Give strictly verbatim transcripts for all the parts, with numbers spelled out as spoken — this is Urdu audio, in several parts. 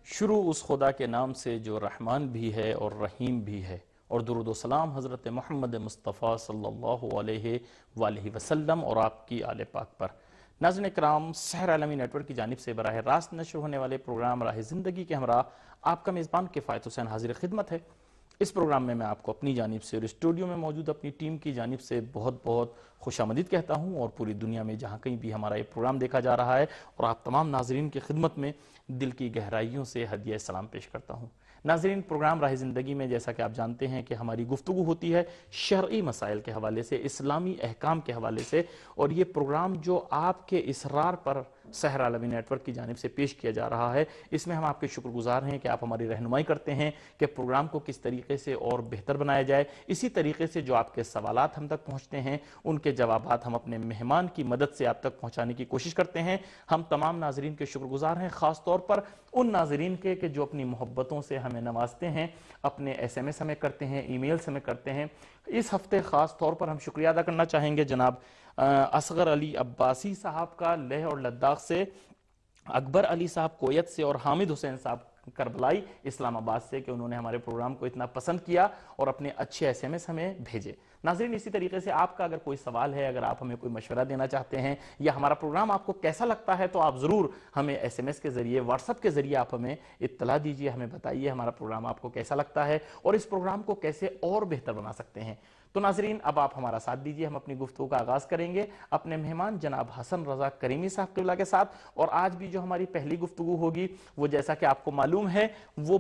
شروع اس خدا کے نام سے جو رحمان بھی ہے اور رحیم بھی ہے، اور درود و سلام حضرت محمد مصطفیٰ صلی اللہ علیہ وآلہ وسلم اور آپ کی آل پاک پر۔ ناظرین اکرام، سحر عالمی نیٹ ورک کی جانب سے براہ راست نشر ہونے والے پروگرام راہ زندگی کے ہمراہ آپ کا میزبان کفایت حسین حاضر خدمت ہے۔ اس پروگرام میں میں آپ کو اپنی جانب سے اور اسٹوڈیو میں موجود اپنی ٹیم کی جانب سے بہت بہت خوش آمدید کہتا ہوں، اور پوری دنیا میں جہاں کہیں بھی ہمارا یہ پروگرام دیکھا جا رہا ہے اور آپ تمام ناظرین کی خدمت میں دل کی گہرائیوں سے ہدیہ سلام پیش کرتا ہوں۔ ناظرین، پروگرام راہ زندگی میں جیسا کہ آپ جانتے ہیں کہ ہماری گفتگو ہوتی ہے شرعی مسائل کے حوالے سے، اسلامی احکام کے حوالے سے، اور یہ پروگرام جو آپ کے اصرار پر سحر عالمی نیٹ ورک کی جانب سے پیش کیا جا رہا ہے، اس میں ہم آپ کے شکر گزار ہیں کہ آپ ہماری رہنمائی کرتے ہیں کہ پروگرام کو کس طریقے سے اور بہتر بنایا جائے۔ اسی طریقے سے جو آپ کے سوالات ہم تک پہنچتے ہیں، ان کے جوابات ہم اپنے مہمان کی مدد سے آپ تک پہنچانے کی کوشش کرتے ہیں۔ ہم تمام ناظرین کے شکر گزار ہیں، خاص طور پر ان ناظرین کے کہ جو اپنی محبتوں سے ہمیں نوازتے ہیں، اپنے ایس ایم ایس ہمیں کرتے ہیں، ای میلز ہمیں کرتے ہیں۔ اس ہفتے خاص طور پر ہم شکریہ ادا کرنا چاہیں گے جناب اصغر علی عباسی صاحب کا لیہ اور لداخ سے، اکبر علی صاحب کویت سے، اور حامد حسین صاحب کربلائی اسلام آباد سے، کہ انہوں نے ہمارے پروگرام کو اتنا پسند کیا اور اپنے اچھے ایس ایم ایس ہمیں بھیجے۔ ناظرین، اسی طریقے سے آپ کا اگر کوئی سوال ہے، اگر آپ ہمیں کوئی مشورہ دینا چاہتے ہیں، یا ہمارا پروگرام آپ کو کیسا لگتا ہے، تو آپ ضرور ہمیں ایس ایم ایس کے ذریعے، واٹس ایپ کے ذریعے آپ ہمیں اطلاع دیجئے، ہمیں بتائیے ہمارا پروگرام آپ کو کیسا لگتا ہے اور اس پروگرام کو کیسے اور بہتر بنا سکتے ہیں۔ تو ناظرین، اب آپ ہمارا ساتھ دیجئے، ہم اپنی گفتگو کا آغاز کریں گے اپنے مہمان جناب حسن رضا کریمی صاحب قبلہ کے ساتھ۔ اور آج بھی جو ہماری پہلی گفتگو ہوگی وہ جیسا کہ آپ کو معلوم ہے وہ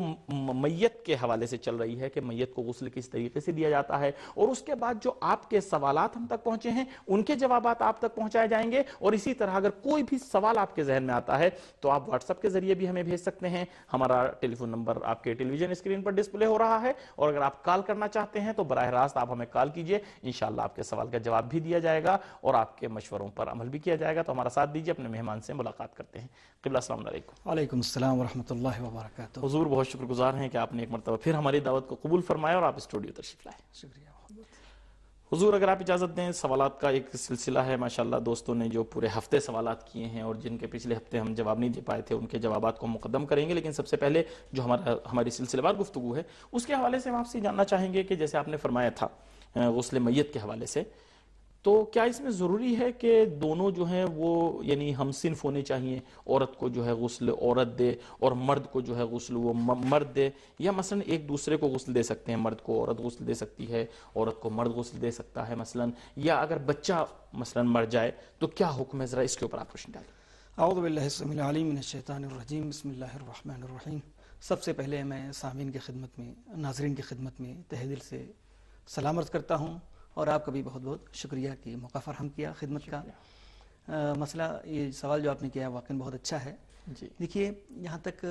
میت کے حوالے سے چل رہی ہے کہ میت کو غسل کس طریقے سے دیا جاتا ہے، اور اس کے بعد جو آپ کے سوالات ہم تک پہنچے ہیں ان کے جوابات آپ تک پہنچائے جائیں گے۔ اور اسی طرح اگر کوئی بھی سوال آپ کے ذہن میں آتا ہے تو آپ واٹس ایپ کے ذریعے بھی ہمیں بھیج سکتے ہیں۔ ہمارا ٹیلی فون نمبر آپ کے ٹیلی ویژن اسکرین پر ڈسپلے ہو رہا ہے، اور اگر آپ کال کرنا چاہتے ہیں تو براہ راست آپ ہمیں کال کیجئے، انشاءاللہ آپ کے سوال کا جواب بھی دیا جائے گا اور آپ کے مشوروں پر عمل بھی کیا جائے گا۔ تو ہمارا ساتھ دیجئے، اپنے مہمان سے ملاقات کرتے ہیں۔ قبلہ السلام علیکم۔ وعلیکم السلام ورحمۃ اللہ وبرکاتہ۔ حضور، بہت شکر گزار ہیں کہ آپ نے ایک مرتبہ پھر ہماری دعوت کو قبول فرمایا اور آپ اسٹوڈیو تشریف لائے۔ شکریہ محمد۔ حضور، اگر آپ اجازت دیں، سوالات کا ایک سلسلہ ہے، ماشاءاللہ دوستوں نے جو پورے ہفتے سوالات کیے ہیں اور جن کے پچھلے ہفتے ہم جواب نہیں دے پائے تھے، ان کے جوابات کو مقدم کریں گے، لیکن سب سے پہلے جو ہمارا ہماری سلسلہ وار گفتگو ہے اس کے حوالے سے ہم آپ سے جاننا چاہیں گے کہ جیسے آپ نے فرمایا تھا غسل میت کے حوالے سے، تو کیا اس میں ضروری ہے کہ دونوں جو ہیں وہ یعنی ہم صنف ہونے چاہیے، عورت کو جو ہے غسل عورت دے اور مرد کو جو ہے غسل وہ مرد دے، یا مثلا ایک دوسرے کو غسل دے سکتے ہیں، مرد کو عورت غسل دے سکتی ہے، عورت کو مرد غسل دے سکتا ہے مثلا، یا اگر بچہ مثلا مر جائے تو کیا حکم ہے؟ ذرا اس کے اوپر آپ روشنی ڈالیں۔ اعوذ باللہ السمیع العلیم من الشیطان الرجیم، بسم اللہ الرحمن الرحیم۔ سب سے پہلے میں سامعین کی خدمت میں، ناظرین کی خدمت میں تہہ دل سے سلام عرض کرتا ہوں، اور آپ کا بھی بہت بہت شکریہ کہ موقع فراہم کیا خدمت کا۔ مسئلہ یہ سوال جو آپ نے کیا واقعی بہت اچھا ہے۔ جی دیکھیے، یہاں تک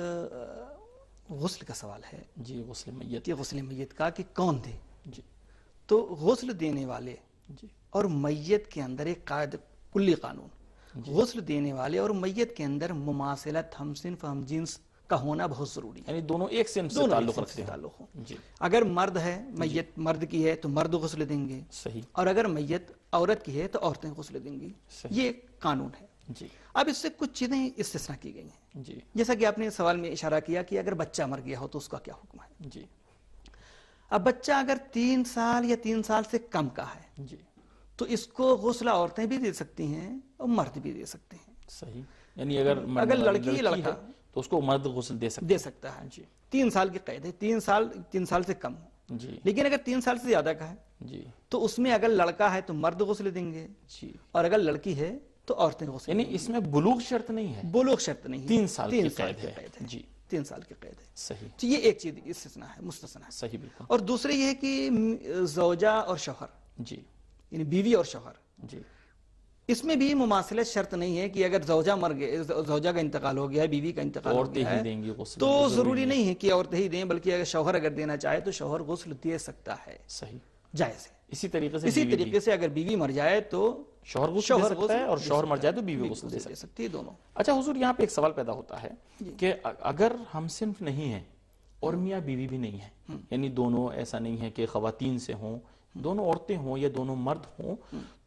غسل کا سوال ہے، جی غسل میت، یہ غسل میت کا کہ کون دے، جی تو غسل دینے والے جی اور میت کے اندر ایک قاعدہ کلی قانون، جی غسل دینے والے اور میت کے اندر مماثلت، ہم صنف ہم جنس کا ہونا بہت ضروری ہے، یعنی دونوں ایک صنف سے دونوں تعلق ایک صنف رکھتے سے ہیں۔ تعلق ہوں۔ جی اگر مرد ہے، میت مرد کی ہے تو مرد غسل دیں گے، صحیح اور اگر میت عورت کی ہے تو عورتیں غسل دیں گی، صحیح۔ یہ ایک قانون ہے۔ جی اب اس سے کچھ چیزیں استثناء کی گئی ہیں، جی جیسا کہ آپ نے سوال میں اشارہ کیا کہ اگر بچہ مر گیا ہو تو اس کا کیا حکم ہے۔ جی اب بچہ اگر تین سال یا تین سال سے کم کا ہے جی تو اس کو غسل عورتیں بھی دے سکتی ہیں اور مرد بھی دے سکتے ہیں۔ صحیح، یعنی اگر اگر لڑکی لڑکا ہے تو اس کو مرد غسل دے سکتے دے سکتا ہے۔ جی تین سال کی قید ہے، تین سال تین سال سے کم ہو، جی لیکن اگر تین سال سے زیادہ کا ہے جی تو اس میں اگر لڑکا ہے تو مرد غسل دیں گے، جی اور اگر لڑکی ہے تو عورتیں غسل یعنی دیں گی۔ اس میں بلوغ شرط نہیں ہے، بلوغ شرط نہیں ہے، تین سال کی تین قید کی ہے۔ قید ہے، جی تین سال کی قید ہے۔ صحیح تو یہ ایک چیز استثناء ہے، مستثنیٰ ہے۔ صحیح بالکل۔ اور دوسری یہ ہے کہ زوجہ اور شوہر، جی یعنی بیوی اور شوہر، جی اس میں بھی مماثلت شرط نہیں ہے کہ اگر زوجہ مر گئے، زوجہ کا انتقال ہو گیا ہے، بیوی کا انتقال ہو عورتیں گیا ہی ہے، دیں گی غسل، تو ضروری نہیں ہے کہ عورتیں ہی دیں، بلکہ اگر شوہر اگر دینا چاہے تو شوہر غسل دے سکتا ہے، صحیح۔ جائز ہے۔ اسی طریقے سے اسی بیوی بھی، طریقے سے اگر بیوی مر جائے تو شوہر غسل دے سکتا ہے، اور شوہر مر جائے تو بیوی غسل دے دے سکتی ہے، دونوں۔ اچھا حضور، یہاں پہ ایک سوال پیدا ہوتا ہے کہ اگر ہم صنف نہیں ہیں اور میاں بیوی بھی نہیں ہیں، یعنی دونوں ایسا نہیں ہے کہ خواتین سے ہوں، دونوں عورتیں ہوں یا دونوں مرد ہوں،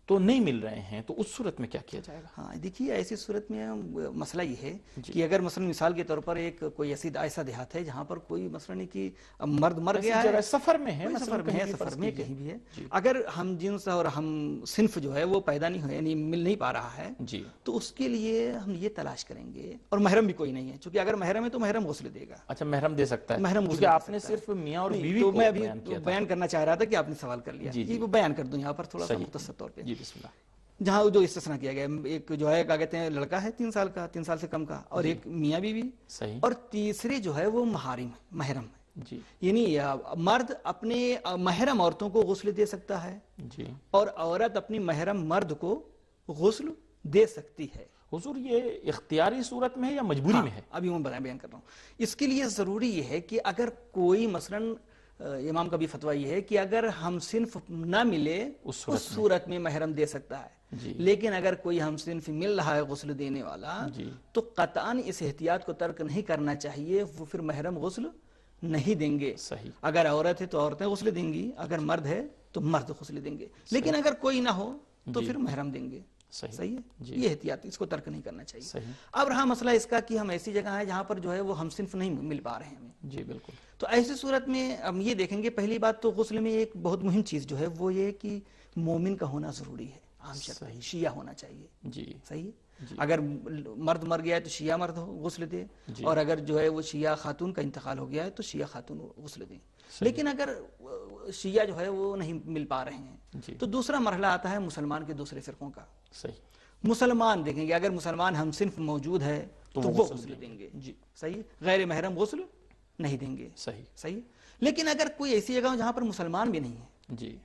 تو نہیں مل رہے ہیں، تو اس صورت میں کیا کیا جائے گا؟ ہاں دیکھیے، ایسی صورت میں مسئلہ یہ ہے کہ اگر مثلا مثال کے طور پر ایک کوئی ایسی ایسا دیہات ہے جہاں پر کوئی مثلا نہیں کہ مرد مر گیا ہے، سفر میں ہے، سفر میں ہے، سفر میں کہیں بھی ہے، اگر ہم جنس اور ہم صنف جو ہے وہ پیدا نہیں ہو، یعنی مل نہیں پا رہا ہے، جی تو اس کے لیے ہم یہ تلاش کریں گے، اور محرم بھی کوئی نہیں ہے، چونکہ اگر محرم ہے تو محرم غسل دے گا۔ اچھا، محرم دے سکتا ہے، محرم کیونکہ آپ نے صرف میاں اور بیوی کو میں ابھی بیان کیا تھا۔ بیان کرنا چاہ رہا تھا کہ آپ نے سوال کر لیا، یہ وہ بیان کر دوں یہاں پر تھوڑا سا مختصر طور پہ، جی بسم اللہ۔ جہاں جو استثناء کیا گیا، ایک جو ہے کیا کہتے ہیں لڑکا ہے تین سال کا، تین سال سے کم کا، اور ایک میاں بیوی، صحیح، اور تیسرے جو ہے وہ محارم محرم ہے، جی یعنی مرد اپنے محرم عورتوں کو غسل دے سکتا ہے، جی، اور عورت اپنی محرم مرد کو غسل دے سکتی ہے۔ حضور یہ اختیاری صورت میں ہے یا مجبوری میں ہے؟ ابھی میں بیان کر رہا ہوں۔ اس کے لیے ضروری یہ ہے کہ اگر کوئی مثلاً امام کا بھی فتویٰ یہ ہے کہ اگر ہم صنف نہ ملے اس صورت میں محرم دے سکتا ہے، لیکن اگر کوئی ہم صنف مل رہا ہے غسل دینے والا تو قطعاً اس احتیاط کو ترک نہیں کرنا چاہیے، وہ پھر محرم غسل نہیں دیں گے۔ اگر عورت ہے تو عورتیں غسل دیں گی، اگر مرد ہے تو مرد غسل دیں گے، لیکن اگر کوئی نہ ہو تو پھر محرم دیں گے۔ صحیح ہے، یہ احتیاط، اس کو ترک نہیں کرنا چاہیے۔ اب رہا مسئلہ اس کا کہ ہم ایسی جگہ ہیں جہاں پر جو ہے وہ ہم صنف نہیں مل پا رہے ہیں ہمیں، جی بالکل، تو ایسی صورت میں ہم یہ دیکھیں گے، پہلی بات تو غسل میں ایک بہت مہم چیز جو ہے وہ یہ کہ مومن کا ہونا ضروری ہے، عام شرط ہے، شیعہ ہونا چاہیے۔ جی صحیح ہے، اگر مرد مر گیا ہے تو شیعہ مرد غسل دے، اور اگر جو ہے وہ شیعہ خاتون کا انتقال ہو گیا ہے تو شیعہ خاتون غسل دیں۔ لیکن اگر شیعہ جو ہے وہ نہیں مل پا رہے ہیں تو دوسرا مرحلہ آتا ہے مسلمان کے دوسرے فرقوں کا۔ صحیح، مسلمان دیکھیں گے، اگر مسلمان ہم صنف موجود ہے تو وہ غسل دیں گے، جی صحیح، غیر محرم غسل نہیں دیں گے۔ صحیح صحیح، لیکن اگر کوئی ایسی جگہ ہو جہاں پر مسلمان بھی نہیں ہے، جی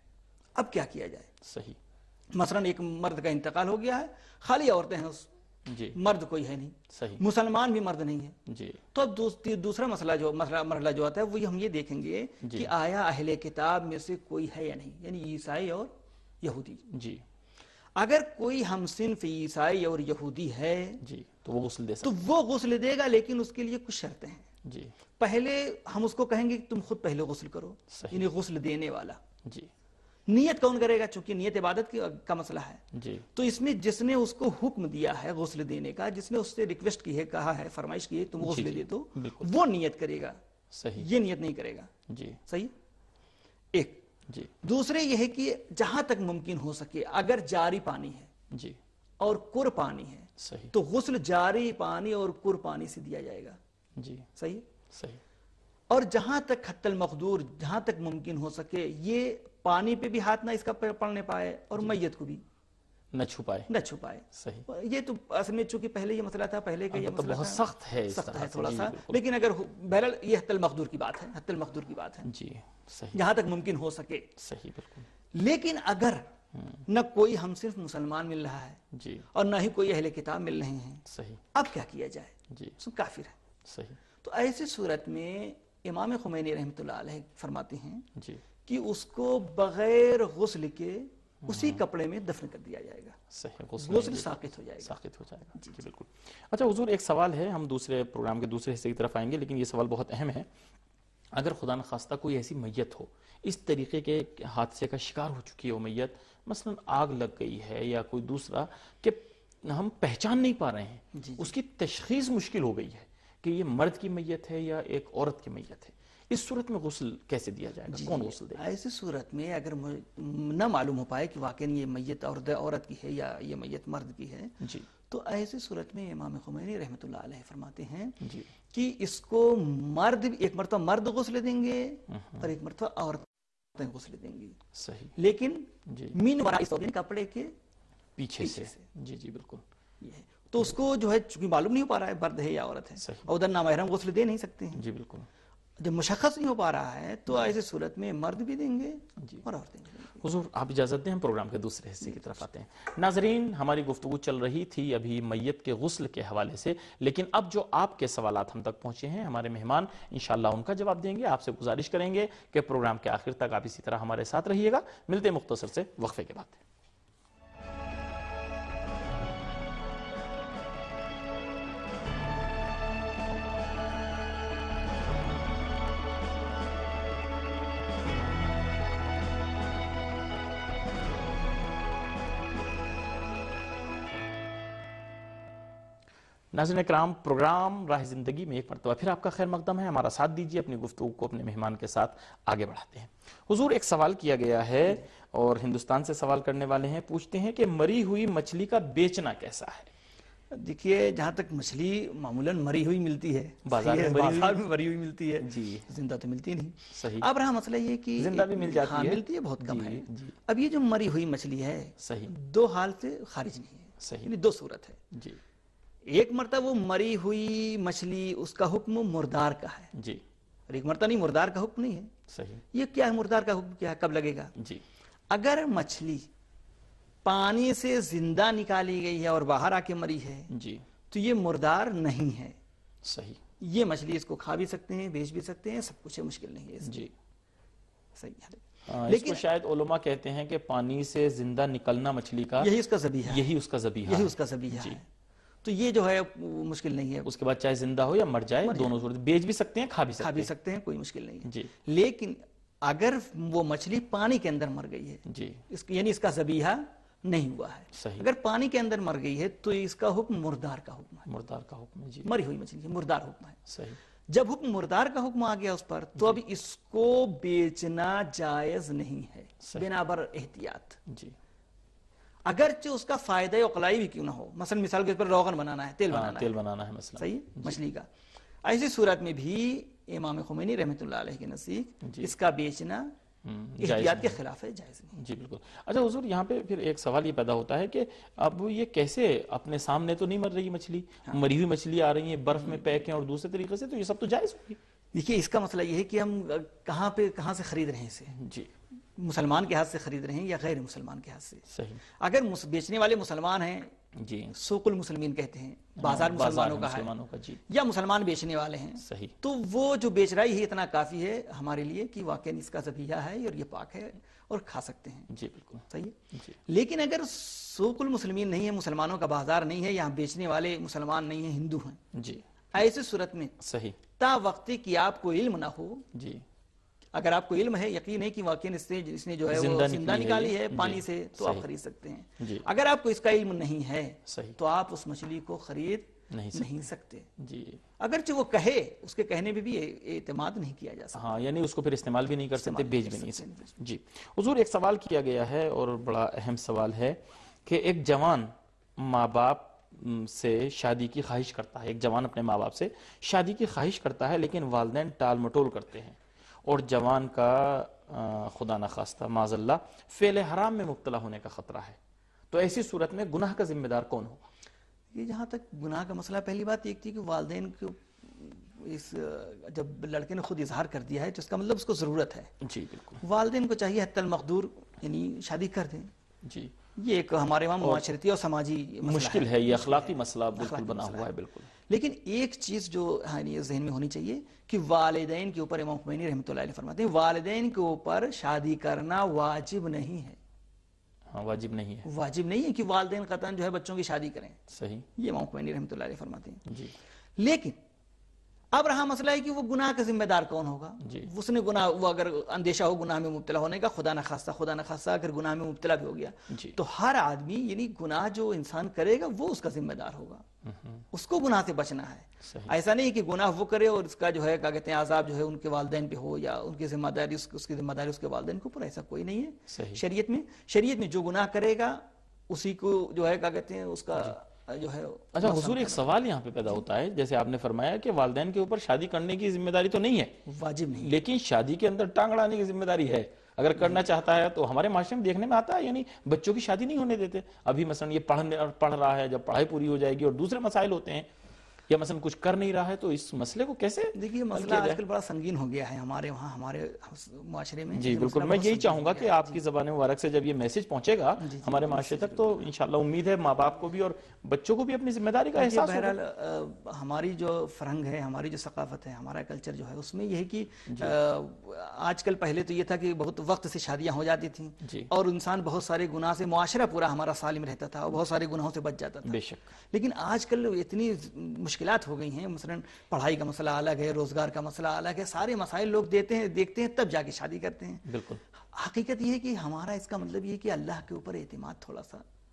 اب کیا کیا جائے؟ صحیح، مثلا ایک مرد کا انتقال ہو گیا ہے، خالی عورتیں ہیں، اس جی مرد کوئی ہے نہیں، صحیح، مسلمان بھی مرد نہیں ہے، جی تو اب دوسرا مسئلہ جو مرحلہ جو آتا ہے وہ ہم یہ دیکھیں گے کہ آیا اہل کتاب میں سے کوئی ہے یا نہیں، یعنی عیسائی اور یہودی۔ جی اگر کوئی ہم صنف عیسائی اور یہودی ہے جی تو وہ غسل دے تو وہ غسل دے گا، لیکن اس کے لیے کچھ شرطیں ہیں۔ جی پہلے ہم اس کو کہیں گے کہ تم خود پہلے غسل کرو، یعنی غسل دینے والا۔ جی نیت کون کرے گا؟ چونکہ نیت عبادت کا مسئلہ ہے، جی تو اس میں جس نے اس کو حکم دیا ہے غسل دینے کا، جس نے اس سے ریکویسٹ کی ہے، کہا ہے، فرمائش کی ہے تم غسل دے دو، وہ نیت کرے گا۔ صحیح، یہ نیت نہیں کرے گا۔ جی صحیح، ایک جی دوسرے یہ ہے کہ جہاں تک ممکن ہو سکے اگر جاری پانی ہے جی اور کر پانی ہے، صحیح، تو غسل جاری پانی اور کر پانی سے دیا جائے گا۔ جی صحیح، صحیح، اور جہاں تک حد المقدور، جہاں تک ممکن ہو سکے یہ پانی پہ بھی ہاتھ نہ اس کا پڑنے پائے اور میت کو بھی نہ چھپائے نہ چھپائے۔ صحیح، یہ تو اصل میں چونکہ پہلے یہ مسئلہ تھا، پہلے کا یہ مسئلہ بہت سخت ہے، سخت ہے تھوڑا سا، لیکن اگر بہرحال یہ حد المقدور کی بات ہے، حد المقدور کی بات ہے، جی صحیح، جہاں تک ممکن ہو سکے۔ صحیح بالکل۔ لیکن اگر نہ کوئی ہم صرف مسلمان مل رہا ہے جی اور نہ ہی کوئی اہل کتاب مل رہے ہیں، صحیح، اب کیا کیا جائے؟ جی سب کافر ہے۔ صحیح، تو ایسی صورت میں امام خمینی رحمۃ اللہ علیہ فرماتے ہیں جی کہ اس کو بغیر غسل کے اسی کپڑے میں دفن کر دیا جائے گا، صحیح، غسل ساقط ہو جائے گا۔ ساقط ہو جائے گا، جی بالکل۔ اچھا حضور، ایک سوال ہے، ہم دوسرے پروگرام کے دوسرے حصے کی طرف آئیں گے، لیکن یہ سوال بہت اہم ہے۔ اگر خدا نخواستہ کوئی ایسی میت ہو، اس طریقے کے حادثے کا شکار ہو چکی ہے وہ میت، مثلا آگ لگ گئی ہے یا کوئی دوسرا، کہ ہم پہچان نہیں پا رہے ہیں، اس کی تشخیص مشکل ہو گئی ہے کہ یہ مرد کی میت ہے یا ایک عورت کی میت ہے، اس صورت میں غسل کیسے دیا جائے گا؟ کون غسل دے گا؟ ایسی صورت میں اگر نہ معلوم ہو پائے کہ واقعی یہ میت عورت کی ہے یا یہ میت مرد کی ہے، جی تو ایسی صورت میں امام خمینی رحمۃ اللہ علیہ فرماتے ہیں جی کہ اس کو مرد ایک مرتبہ مرد غسل دیں گے اور ایک مرتبہ عورتیں غسل دیں گی، صحیح، لیکن جی مین ورائے کپڑے کے پیچھے سے، جی جی بالکل، یہ ہے۔ تو اس کو جو ہے چونکہ معلوم نہیں ہو پا رہا ہے مرد ہے یا عورت ہے، اور ادھر نامحرم غسل دے نہیں سکتے ہیں، جی بالکل۔ جب مشخص نہیں ہو پا رہا ہے تو ایسی صورت میں مرد بھی دیں گے اور عورتیں بھی دیں گے۔ حضور آپ اجازت دیں، ہم پروگرام کے دوسرے حصے کی طرف آتے ہیں۔ ناظرین، ہماری گفتگو چل رہی تھی ابھی میت کے غسل کے حوالے سے، لیکن اب جو آپ کے سوالات ہم تک پہنچے ہیں، ہمارے مہمان انشاءاللہ ان کا جواب دیں گے۔ آپ سے گزارش کریں گے کہ پروگرام کے آخر تک آپ اسی طرح ہمارے ساتھ رہیے گا۔ ملتے ہیں مختصر سے وقفے کے بعد۔ ناظرین اکرام، پروگرام راہ زندگی میں ایک مرتبہ پھر آپ کا خیر مقدم ہے. ہمارا ساتھ دیجیے، اپنی گفتگو کو اپنے مہمان کے ساتھ آگے بڑھاتے ہیں. حضور، ایک سوال کیا گیا ہے اور ہندوستان سے سوال کرنے والے ہیں، پوچھتے ہیں کہ مری ہوئی مچھلی کا بیچنا کیسا ہے؟ دیکھیے، جہاں تک مچھلی معمولاً مری ہوئی ملتی ہے، بازار میں مری ہوئی بازار میں مری ہوئی ملتی ہے، جی زندہ تو ملتی نہیں. صحیح. اب رہا مسئلہ یہ کہ زندہ بھی مل جاتی ہاں ہے، ملتی ہے، بہت کم جی ہے. جی اب یہ جو مری ہوئی مچھلی ہے، صحیح دو حال سے خارج نہیں ہے، صحیح یعنی دو صورت ہے. جی ایک مرتبہ وہ مری ہوئی مچھلی، اس کا حکم مردار کا ہے، جی اور ایک مرتبہ نہیں، مردار کا حکم نہیں ہے. صحیح. یہ کیا ہے مردار کا حکم؟ کیا ہے، کب لگے گا؟ جی اگر مچھلی پانی سے زندہ نکالی گئی ہے اور باہر آ کے مری ہے جی تو یہ مردار نہیں ہے. صحیح. یہ مچھلی اس کو کھا بھی سکتے ہیں، بیچ بھی سکتے ہیں، سب کچھ ہے، مشکل نہیں ہے اس جی صحیح ہے. آ، اس لیکن کو شاید علماء کہتے ہیں کہ پانی سے زندہ نکلنا مچھلی کا یہی اس کا ذبیحہ ہے، یہی اس کا ذبیحہ یہی ہے. اس کا ذبیحہ جی. ہے. تو یہ جو ہے وہ مشکل نہیں ہے، اس کے بعد چاہے زندہ ہو یا مر جائے، دونوں صورت بیچ بھی سکتے ہیں، کھا بھی کھا سکتے بھی ہیں. سکتے ہیں، کوئی مشکل نہیں ہے. جی لیکن اگر وہ مچھلی پانی کے اندر مر گئی ہے، جی اس یعنی اس کا ذبیحہ نہیں ہوا ہے. صحیح. اگر پانی کے اندر مر گئی ہے تو اس کا حکم مردار کا حکم ہے، مردار کا حکم ہے. جی مری ہوئی مچھلی ہے، مردار حکم ہے. صحیح. جب حکم مردار کا حکم آ گیا اس پر، تو اب اس کو بیچنا جائز نہیں ہے بنا بر احتیاط. جی اگرچہ اس کا فائدہ اقلائی بھی کیوں نہ ہو، مثلا مثال کے طور پر روغن بنانا ہے، تیل ہاں بنانا تیل ہے، بنانا ہے مثلا. صحیح مچھلی کا. ایسی صورت میں بھی امام خمینی رحمۃ اللہ علیہ کے نزدیک جی. اس کا بیچنا ہم، جائز احتیاط کے نہیں. خلاف ہے، جائز نہیں. جی بالکل. اچھا حضور، یہاں پہ پھر ایک سوال یہ پیدا ہوتا ہے کہ اب یہ کیسے اپنے سامنے تو نہیں مر رہی مچھلی، مری ہوئی مچھلی آ رہی ہیں، برف میں پیک ہیں اور دوسرے طریقے سے، تو یہ سب تو جائز ہوگی. دیکھیے، اس کا مسئلہ یہ ہے کہ ہم کہاں پہ کہاں سے خرید رہے ہیں اسے، جی مسلمان کے ہاتھ سے خرید رہے ہیں یا غیر مسلمان کے ہاتھ سے. صحیح. اگر مس- بیچنے والے مسلمان ہیں، جی سوق المسلمین کہتے ہیں، بازار مسلمانوں ہے کا ہے، مسلمانوں کا. جی یا مسلمان بیچنے والے ہیں، صحیح. تو وہ جو بیچ رہا ہے یہ اتنا کافی ہے ہمارے لیے کہ واقعی اس کا ذبیحہ ہے اور یہ پاک ہے اور کھا سکتے ہیں. جی بالکل. صحیح ہے. جی لیکن اگر سوق المسلمین نہیں ہے، مسلمانوں کا بازار نہیں ہے، یہاں بیچنے والے مسلمان نہیں ہیں، ہندو ہیں، جی ایسی صورت میں صحیح. تا وقتی کہ آپ کو علم نہ ہو، جی اگر آپ کو علم ہے، یقین ہے کہ واقعی اس سے اس نے جو ہے وہ زندہ زندہ نکلی ہے نکالی یہ. ہے پانی جی. سے، تو آپ صحیح. خرید سکتے ہیں. جی اگر آپ کو اس کا علم نہیں ہے صحیح. تو آپ اس مچھلی کو خرید نہیں سکتے. نہیں سکتے. جی اگرچہ وہ کہے، اس کے کہنے میں بھی اعتماد نہیں کیا جا سکتا. ہاں، یعنی اس کو پھر استعمال بھی نہیں کر سکتے، استعمال بیچ نہیں بھی کر نہیں سکتے. سکتے. جی حضور، ایک سوال کیا گیا ہے اور بڑا اہم سوال ہے کہ ایک جوان ماں باپ م، سے شادی کی خواہش کرتا ہے، ایک جوان اپنے ماں باپ سے شادی کی خواہش کرتا ہے، لیکن والدین ٹال مٹول کرتے ہیں اور جوان کا آ، خدا نخواستہ معاذ اللہ فعل حرام میں مبتلا ہونے کا خطرہ ہے. تو ایسی صورت میں گناہ کا ذمہ دار کون ہوگا؟ یہ جہاں تک گناہ کا مسئلہ، پہلی بات ایک تھی کہ والدین کو اس جب لڑکے نے خود اظہار کر دیا ہے تو اس کا مطلب اس کو ضرورت ہے. جی بالکل. والدین کو چاہیے حتی المقدور یعنی شادی کر دیں. جی یہ ایک ہمارے وہاں معاشرتی اور سماجی مسئلہ مشکل ہے، یہ اخلاقی مسئلہ بالکل اخلاقی بنا مسئلہ ہوا ہے. ہے. بالکل. لیکن ایک چیز جو یعنی ذہن میں ہونی چاہیے کہ والدین کے اوپر امام خمینی رحمۃ اللہ علیہ فرماتے ہیں والدین کے اوپر شادی کرنا واجب نہیں ہے. ہاں، واجب نہیں ہے. واجب نہیں ہے کہ والدین قطعاً جو ہے بچوں کی شادی کریں. صحیح. یہ امام خمینی رحمۃ اللہ علیہ فرماتے ہیں. جی لیکن اب رہا مسئلہ ہے کہ وہ گناہ کا ذمہ دار کون ہوگا. جی اس نے گناہ، وہ اگر اندیشہ ہو گناہ میں مبتلا ہونے کا، خدا نخواستہ خدا نخواستہ اگر گناہ میں مبتلا بھی ہو گیا، جی تو ہر آدمی یعنی گناہ جو انسان کرے گا وہ اس کا ذمہ دار ہوگا، اس کو گناہ سے بچنا ہے. صحیح. ایسا نہیں کہ گناہ وہ کرے اور اس کا جو ہے کیا کہتے ہیں عذاب جو ہے ان کے والدین پہ ہو یا ان کی ذمہ داری اس اس کی ذمہ داری اس کے والدین کے اوپر، ایسا کوئی نہیں ہے. صحیح. شریعت میں شریعت میں جو گناہ کرے گا اسی کو جو ہے کیا کہتے ہیں اس کا جو ہے. اچھا حضور، ایک سوال یہاں پہ پیدا ہوتا ہے، جیسے آپ نے فرمایا کہ والدین کے اوپر شادی کرنے کی ذمہ داری تو نہیں ہے، واجب نہیں. لیکن شادی کے اندر ٹانگ اڑانے کی ذمہ داری ہے. اگر کرنا چاہتا ہے تو ہمارے معاشرے میں دیکھنے میں آتا ہے، یعنی بچوں کی شادی نہیں ہونے دیتے. ابھی مثلا یہ پڑھنے پڑھ رہا ہے، جب پڑھائی پوری ہو جائے گی اور دوسرے مسائل ہوتے ہیں، یا مثلا کچھ کر نہیں رہا ہے، تو اس مسئلے کو کیسے دیکھیے حل مسئلہ کیا آج جائے؟ کل بڑا سنگین ہو گیا ہے ہمارے وہاں، ہمارے معاشرے میں. جی یہ بالکل. مسئلہ میں بہت یہی سنگین چاہوں گا ہو کہ گیا ہے. آپ کی زبان مبارک سے جب یہ میسج پہنچے گا جی، جی، ہمارے معاشرے تک، تو انشاءاللہ امید ہے ماں باپ کو بھی اور بچوں کو بھی اپنی ذمہ داری کا یہ احساس ہوگا. بہرحال آ، ہماری جو فرہنگ ہے، ہماری جو ثقافت ہے، ہمارا کلچر جو ہے، اس میں یہ ہے کہ آ، آج کل پہلے تو یہ تھا کہ بہت وقت سے شادیاں ہو جاتی تھیں جی اور انسان بہت سارے گناہ سے، معاشرہ پورا ہمارا سالم رہتا تھا اور بہت سارے گناہوں سے بچ جاتا تھا. بے شک. لیکن آج کل اتنی مشکلات ہو گئی ہیں، مثلا پڑھائی کا مسئلہ الگ ہے، روزگار کا مسئلہ الگ ہے، سارے مسائل لوگ دیتے ہیں دیکھتے ہیں تب جا کے شادی کرتے ہیں. بالکل. حقیقت یہ ہے کہ ہمارا اس کا مطلب یہ ہے کہ اللہ کے اوپر اعتماد تھوڑا سا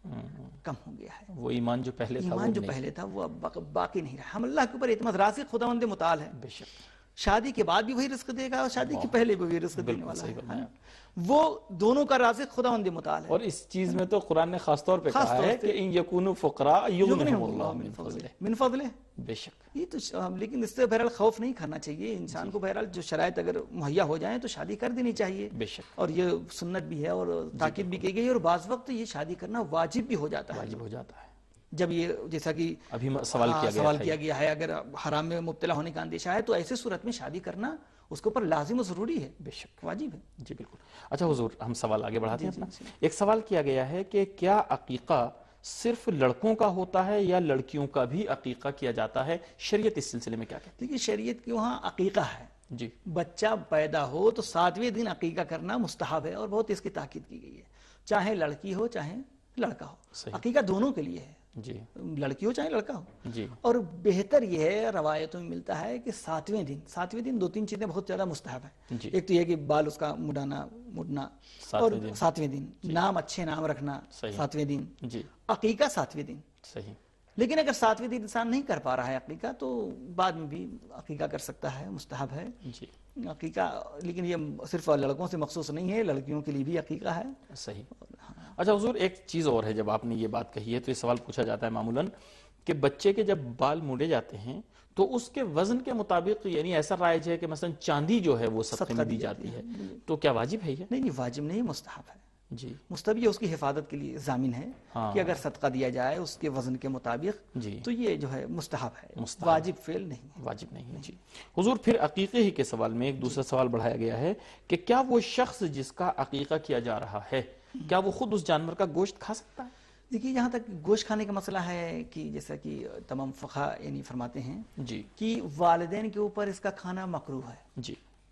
کم ہو گیا ہے. وہ ایمان جو پہلے تھا ایمان جو پہلے تھا وہ اب باقی نہیں رہا. ہم اللہ کے اوپر اعتماد، رازق خداوند متعال ہے. بے شک شادی کے بعد بھی وہی رزق دے گا اور شادی کے پہلے بھی وہی رزق دینے والا صحیح ہے. فرمایا. وہ دونوں کا رازق خداوند متعال ہے. اور اس چیز میں تو قرآن نے خاص طور پہ کہا ہے کہ ان یکونوا فقراء یغنہم اللہ من فضلہ. من فضلہ. بے شک. یہ تو لیکن اس سے بہرحال خوف نہیں کرنا چاہیے انسان کو. بہرحال جو شرائط اگر مہیا ہو جائیں تو شادی کر دینی چاہیے. بے شک. اور یہ سنت بھی ہے اور تاکید بھی کی گئی ہے. اور بعض وقت یہ شادی کرنا واجب بھی ہو جاتا ہے. واجب ہو جاتا ہے جب یہ جیسا کہ ابھی سوال کیا گیا سوال کیا گیا ہے اگر حرام میں مبتلا ہونے کا اندیشہ ہے تو ایسے صورت میں شادی کرنا اس کے اوپر لازم و ضروری ہے. بے شک واجب ہے. جی بالکل. اچھا حضور ہم سوال آگے بڑھاتے ہیں اپنا. ایک سوال کیا گیا ہے کہ کیا عقیقہ صرف لڑکوں کا ہوتا ہے یا لڑکیوں کا بھی عقیقہ کیا جاتا ہے؟ شریعت اس سلسلے میں کیا کہتی ہے؟ دیکھیے شریعت کے وہاں عقیقہ ہے. جی. بچہ پیدا ہو تو ساتویں دن عقیقہ کرنا مستحب ہے اور بہت اس کی تاکید کی گئی ہے. چاہے لڑکی ہو چاہے لڑکا ہو. عقیقہ دونوں کے لیے ہے. جی. لڑکی ہو چاہے لڑکا ہو. جی. اور بہتر یہ ہے روایتوں میں ملتا ہے کہ ساتویں دن ساتویں دن دو تین چیزیں بہت زیادہ مستحب ہیں. جی. ایک تو یہ کہ بال اس کا مڈانا مڈنا اور ساتویں دن نام اچھے نام رکھنا ساتویں دن. جی. عقیقہ ساتویں دن. صحیح. لیکن اگر ساتویں دن انسان نہیں کر پا رہا ہے عقیقہ تو بعد میں بھی عقیقہ کر سکتا ہے. مستحب ہے. جی. عقیقہ لیکن یہ صرف لڑکوں سے مخصوص نہیں ہے، لڑکیوں کے لیے بھی عقیقہ ہے. صحیح. اچھا حضور ایک چیز اور ہے، جب آپ نے یہ بات کہی ہے تو یہ سوال پوچھا جاتا ہے معمولاً کہ بچے کے جب بال مونڈے جاتے ہیں تو اس کے وزن کے مطابق یعنی ایسا رائج ہے کہ مثلا چاندی جو ہے وہ صدقے میں دی جاتی ہے، تو کیا واجب ہے یہ؟ نہیں نہیں واجب نہیں، مستحب ہے. جی. مستحب یہ اس کی حفاظت کے لیے ضامن ہے کہ اگر صدقہ دیا جائے اس کے وزن کے مطابق جی تو یہ جو ہے مستحب ہے، واجب فعل نہیں. واجب نہیں ہے. جی حضور پھر عقیقے ہی کے سوال میں ایک دوسرا سوال بڑھایا گیا ہے کہ کیا وہ شخص جس کا عقیقہ کیا جا رہا ہے کیا وہ خود اس جانور کا گوشت کھا سکتا ہے؟ دیکھیے یہاں تک گوشت کھانے کا مسئلہ ہے کہ جیسا کہ تمام فقہا یعنی فرماتے ہیں جی کہ والدین کے اوپر اس کا کھانا مکروہ ہے. جی.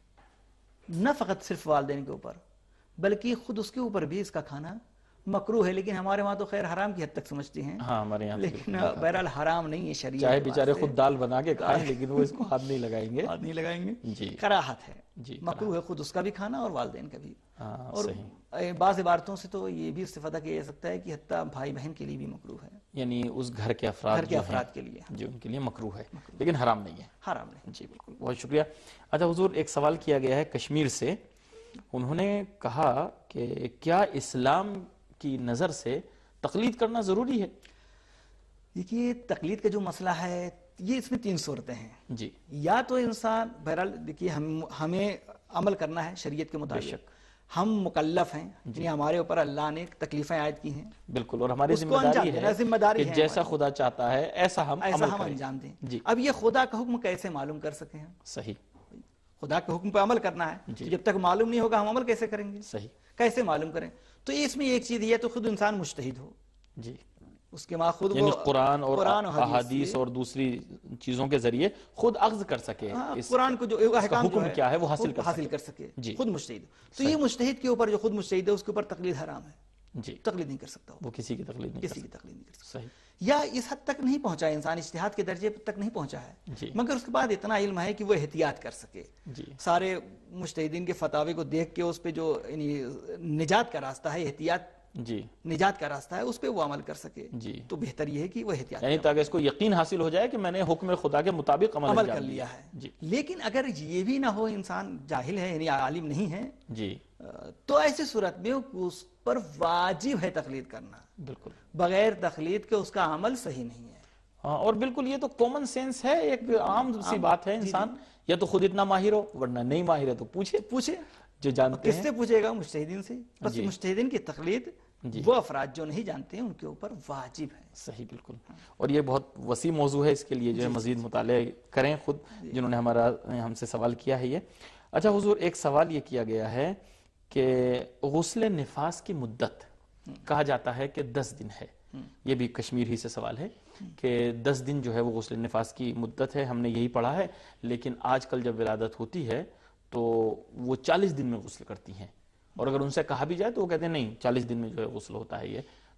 نہ فقط صرف والدین کے اوپر بلکہ خود اس کے اوپر بھی اس کا کھانا مکروہ ہے. لیکن ہمارے وہاں تو خیر حرام کی حد تک سمجھتے ہیں. ہاں ہمارے یہاں لیکن بہرحال حرام نہیں ہے شریعت. چاہے بیچارے خود دال بنا کے کھائیں لیکن وہ اس کو ہاتھ نہیں لگائیں گے. ہاتھ نہیں لگائیں گے. جی. کراہت ہے. جی. مکروہ ہے خود اس کا بھی کھانا اور والدین کا بھی. اور بعض عبارتوں سے تو یہ بھی استفادہ کیا جا سکتا ہے کہ حتیٰ بھائی بہن کے لیے بھی مکروہ ہے. یعنی اس گھر کے افراد گھر کے افراد کے لیے جو ان کے لیے مکروہ ہے لیکن حرام نہیں ہے. حرام نہیں. جی بالکل. بہت شکریہ. اچھا حضور ایک سوال کیا گیا ہے کشمیر سے. انہوں نے کہا کہ کیا اسلام کی نظر سے تقلید کرنا ضروری ہے؟ دیکھیے تقلید کا جو مسئلہ ہے یہ اس میں تین صورتیں ہیں. جی. یا تو انسان بہرحال دیکھیے ہم ہمیں عمل کرنا ہے شریعت کے مطابق. ہم مکلف ہیں جی. ہمارے اوپر اللہ نے تکلیفیں عائد کی ہیں. بالکل. اور ہماری ذمہ داری ہے ذمہ داری کہ جیسا خدا چاہتا ہے ایسا ہم ایسا ہم انجام دیں. جی. اب یہ خدا کا حکم کیسے معلوم کر سکیں ہم؟ صحیح. خدا کے حکم پہ عمل کرنا ہے. جی. جب تک معلوم نہیں ہوگا ہم عمل کیسے کریں گے؟ صحیح. کیسے معلوم کریں؟ تو اس میں ایک چیز یہ تو خود انسان مجتہد ہو. جی. اس کے خود یعنی قرآن اور احادیث اور دوسری چیزوں کے ذریعے خود اخذ کر سکے. قرآن کو جو احکام حکم کیا ہے وہ حاصل حاصل کر سکے. خود مجتہد. تو یہ مجتہد کے اوپر جو خود مجتہد ہے اس کے اوپر تقلید حرام ہے. جی. تقلید نہیں کر سکتا. وہ کسی کی تقلید نہیں کسی کی تقلید نہیں کر سکتا. صحیح. یا اس حد تک نہیں پہنچا انسان اجتہاد کے درجے تک نہیں پہنچا ہے. جی. مگر اس کے بعد اتنا علم ہے کہ وہ احتیاط کر سکے. جی. سارے مجتہدین کے فتاوی کو دیکھ کے اس پہ جو یعنی نجات کا راستہ ہے احتیاط جی نجات کا راستہ ہے اس پہ وہ عمل کر سکے. جی. تو بہتر یہ ہے کہ وہ احتیاط یعنی تاکہ اس کو یقین حاصل ہو جائے کہ میں نے حکم خدا کے مطابق عمل, عمل کر لیا ہے. جی. لیکن اگر یہ بھی نہ ہو انسان جاہل ہے یعنی عالم نہیں ہے جی تو ایسی صورت میں اس پر واجب ہے تقلید کرنا. بالکل. بغیر تقلید کے اس کا عمل صحیح نہیں ہے. ہاں اور بالکل یہ تو کامن سینس ہے ایک عام سی بات ہے. انسان یا تو خود اتنا ماہر ہو ورنہ نہیں ماہر ہے تو پوچھے پوچھے جو جانتے ہیں. کس سے پوچھے گا؟ مجتہدین سے. بس مجتہدین کی تقلید وہ افراد جو نہیں جانتے ہیں ان کے اوپر واجب ہے. صحیح بالکل. اور یہ بہت وسیع موضوع ہے. اس کے لیے جو ہے مزید مطالعہ کریں خود جنہوں نے ہمارا ہم سے سوال کیا ہے یہ. اچھا حضور ایک سوال یہ کیا گیا ہے کہ غسل نفاس کی مدت کہا جاتا ہے کہ دس دن ہے. یہ بھی کشمیر ہی سے سوال ہے کہ دس دن جو ہے وہ غسل نفاس کی مدت ہے. ہم نے یہی پڑھا ہے لیکن آج کل جب ولادت ہوتی ہے تو وہ چالیس دن میں غسل کرتی ہیں اور اگر ان سے کہا بھی جائے تو وہ کہتے ہیں نہیں چالیس دن میں جو ہے غسل ہوتا ہے یہ.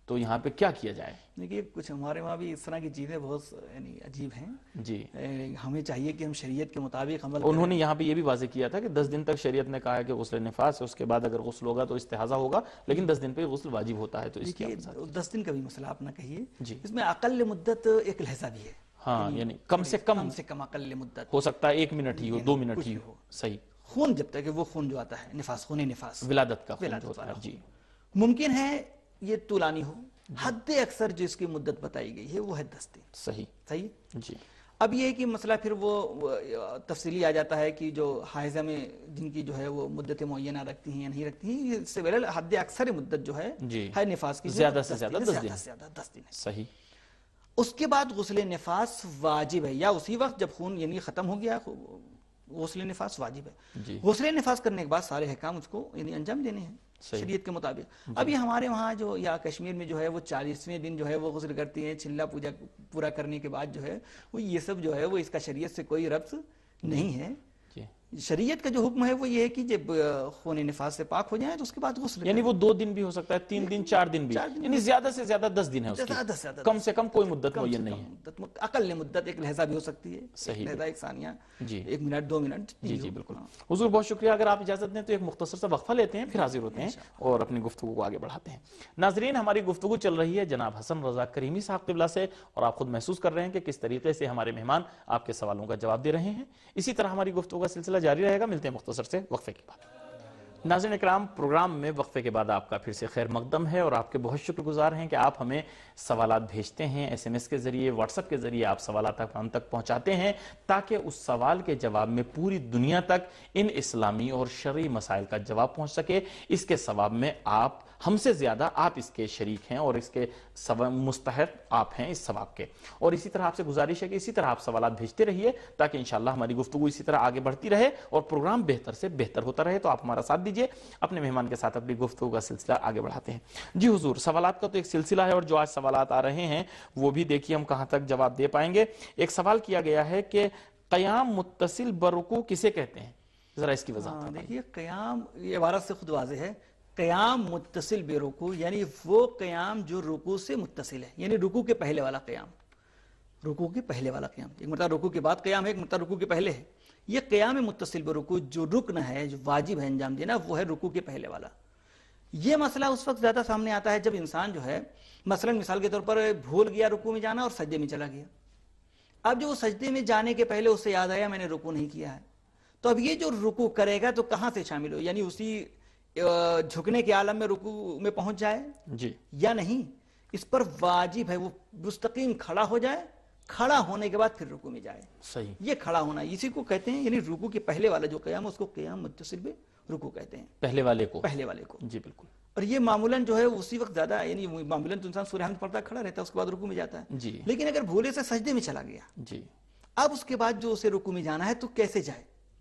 تو یہاں پہ کیا کیا جائے؟ دیکھیے کچھ ہمارے وہاں بھی اس طرح کی چیزیں بہت یعنی عجیب ہیں جی ہمیں چاہیے کہ ہم شریعت کے مطابق عمل انہوں نے یہاں پہ یہ بھی واضح کیا تھا کہ دس دن تک شریعت نے کہا ہے کہ غسل نفاس ہے، اس کے بعد اگر غسل ہوگا تو استحاضہ ہوگا، لیکن دس دن پہ غسل واجب ہوتا ہے، تو اس کی دس دن کا بھی مسئلہ آپ نہ کہیے، جی اس میں اقل مدت ایک لہجہ بھی ہے، ہاں یعنی کم سے کم کم سے کم اقل مدت ہو سکتا ہے ایک منٹ ہی ہو، دو منٹ ہی ہو، صحیح خون جب تک وہ خون جو آتا ہے نفاس، خون نفاس ولادت کا خون جو ہوتا ہے، جی ممکن ہے یہ طولانی ہو، حد اکثر جو اس کی مدت بتائی گئی ہے وہ ہے دس دن، صحیح صحیح جی۔ اب یہ ہے کہ مسئلہ پھر وہ تفصیلی آ جاتا ہے کہ جو حائضہ میں جن کی جو ہے وہ مدت معینہ رکھتی ہیں یا نہیں رکھتی ہیں، اس سے بہرحال حد اکثر مدت جو ہے جی ہے نفاس کی زیادہ سے زیادہ دس دن، زیادہ دس دن ہے، صحیح۔ اس کے بعد غسل نفاس واجب ہے، یا اسی وقت جب خون یعنی ختم ہو گیا غسل نفاس واجب ہے، جی غسل نفاس کرنے کے بعد سارے احکام اس کو یعنی انجام دینے ہیں شریعت کے مطابق۔ اب یہ ہمارے وہاں جو یا کشمیر میں جو ہے وہ چالیسویں دن جو ہے وہ غسل کرتی ہیں، چلا پوجا پورا کرنے کے بعد جو ہے وہ یہ سب جو ہے وہ اس کا شریعت سے کوئی ربط نہیں ہے۔ شریعت کا جو حکم ہے وہ یہ ہے کہ جب خون نفاس سے پاک ہو جائیں تو اس کے بعد غسل، یعنی وہ دو دن بھی ہو سکتا ہے، تین دن، چار دن بھی، یعنی زیادہ سے زیادہ دس دن ہے اس کی، کم سے کم کوئی مدت معین نہیں ہے، اقل مدت ایک لہجہ بھی ہو سکتی ہے، صحیح لہجہ ایک ثانیہ، جی ایک منٹ، دو منٹ، جی جی بالکل۔ حضور بہت شکریہ، اگر آپ اجازت دیں تو ایک مختصر سا وقفہ لیتے ہیں، پھر حاضر ہوتے ہیں اور اپنی گفتگو کو آگے بڑھاتے ہیں۔ ناظرین، ہماری گفتگو چل رہی ہے جناب حسن رضا کریمی صاحب قبلہ سے، اور آپ خود محسوس کر رہے ہیں کہ کس طریقے سے ہمارے مہمان آپ کے سوالوں کا جواب دے رہے ہیں۔ اسی طرح ہماری گفتگو کا سلسلہ جاری رہے گا، ملتے ہیں مختصر سے وقفے کے بعد۔ ناظرین اکرام، پروگرام میں وقفے کے بعد آپ کا پھر سے خیر مقدم ہے، اور آپ کے بہت شکر گزار ہیں کہ آپ ہمیں سوالات بھیجتے ہیں، ایس ایم ایس کے ذریعے، واٹس ایپ کے ذریعے آپ سوالات ہم تک پہنچاتے ہیں، تاکہ اس سوال کے جواب میں پوری دنیا تک ان اسلامی اور شرعی مسائل کا جواب پہنچ سکے۔ اس کے ثواب میں آپ ہم سے زیادہ آپ اس کے شریک ہیں، اور اس کے مستحق آپ ہیں اس ثواب کے۔ اور اسی طرح آپ سے گزارش ہے کہ اسی طرح آپ سوالات بھیجتے رہیے، تاکہ انشاءاللہ ہماری گفتگو اسی طرح آگے بڑھتی رہے اور پروگرام بہتر سے بہتر ہوتا رہے۔ تو آپ ہمارا ساتھ دیجئے، اپنے مہمان کے ساتھ اپنی گفتگو کا سلسلہ آگے بڑھاتے ہیں۔ جی حضور، سوالات کا تو ایک سلسلہ ہے، اور جو آج سوالات آ رہے ہیں وہ بھی دیکھیے ہم کہاں تک جواب دے پائیں گے۔ ایک سوال کیا گیا ہے کہ قیام متصل برکوع کسے کہتے ہیں؟ ذرا اس کی وضاحت دیکھیے، قیام یہ عبارت سے خود واضح ہے، قیام متصل بے رکوع، یعنی وہ قیام جو رکوع سے متصل ہے، یعنی رکوع کے پہلے والا قیام، رکوع کے پہلے والا قیام، ایک مرتبہ رکوع کے بعد قیام ہے، ایک مرتبہ رکوع کے پہلے ہے، یہ قیام متصل بے رکوع جو رکن ہے، جو واجب ہے انجام دینا، وہ ہے رکوع کے پہلے والا۔ یہ مسئلہ اس وقت زیادہ سامنے آتا ہے جب انسان جو ہے مثلا مثال کے طور پر بھول گیا رکوع میں جانا اور سجدے میں چلا گیا۔ اب جو وہ سجدے میں جانے کے پہلے اسے یاد آیا میں نے رکوع نہیں کیا ہے، تو اب یہ جو رکوع کرے گا تو کہاں سے شامل ہو، یعنی اسی جھکنے کے عالم میں رکوع میں پہنچ جائے جی یا نہیں، اس پر واجب ہے وہ مستقیم کھڑا ہو جائے، کھڑا ہونے کے بعد پھر رکوع میں جائے۔ صحیح، یہ کھڑا ہونا اسی کو کہتے ہیں، یعنی رکوع کے پہلے والا جو قیام ہے اس کو قیام متصل بے رکوع کہتے ہیں، پہلے والے کو، پہلے والے کو۔ جی بالکل۔ اور یہ معمولاً جو ہے اسی وقت زیادہ، یعنی معمولاً تو انسان سورہ حمد پڑھتا کھڑا رہتا ہے، اس کے بعد رکوع میں جاتا ہے، جی لیکن اگر بھولے سے سجدے میں چلا گیا، جی اب اس کے بعد جو اسے رکوع میں جانا ہے تو کیسے جائے؟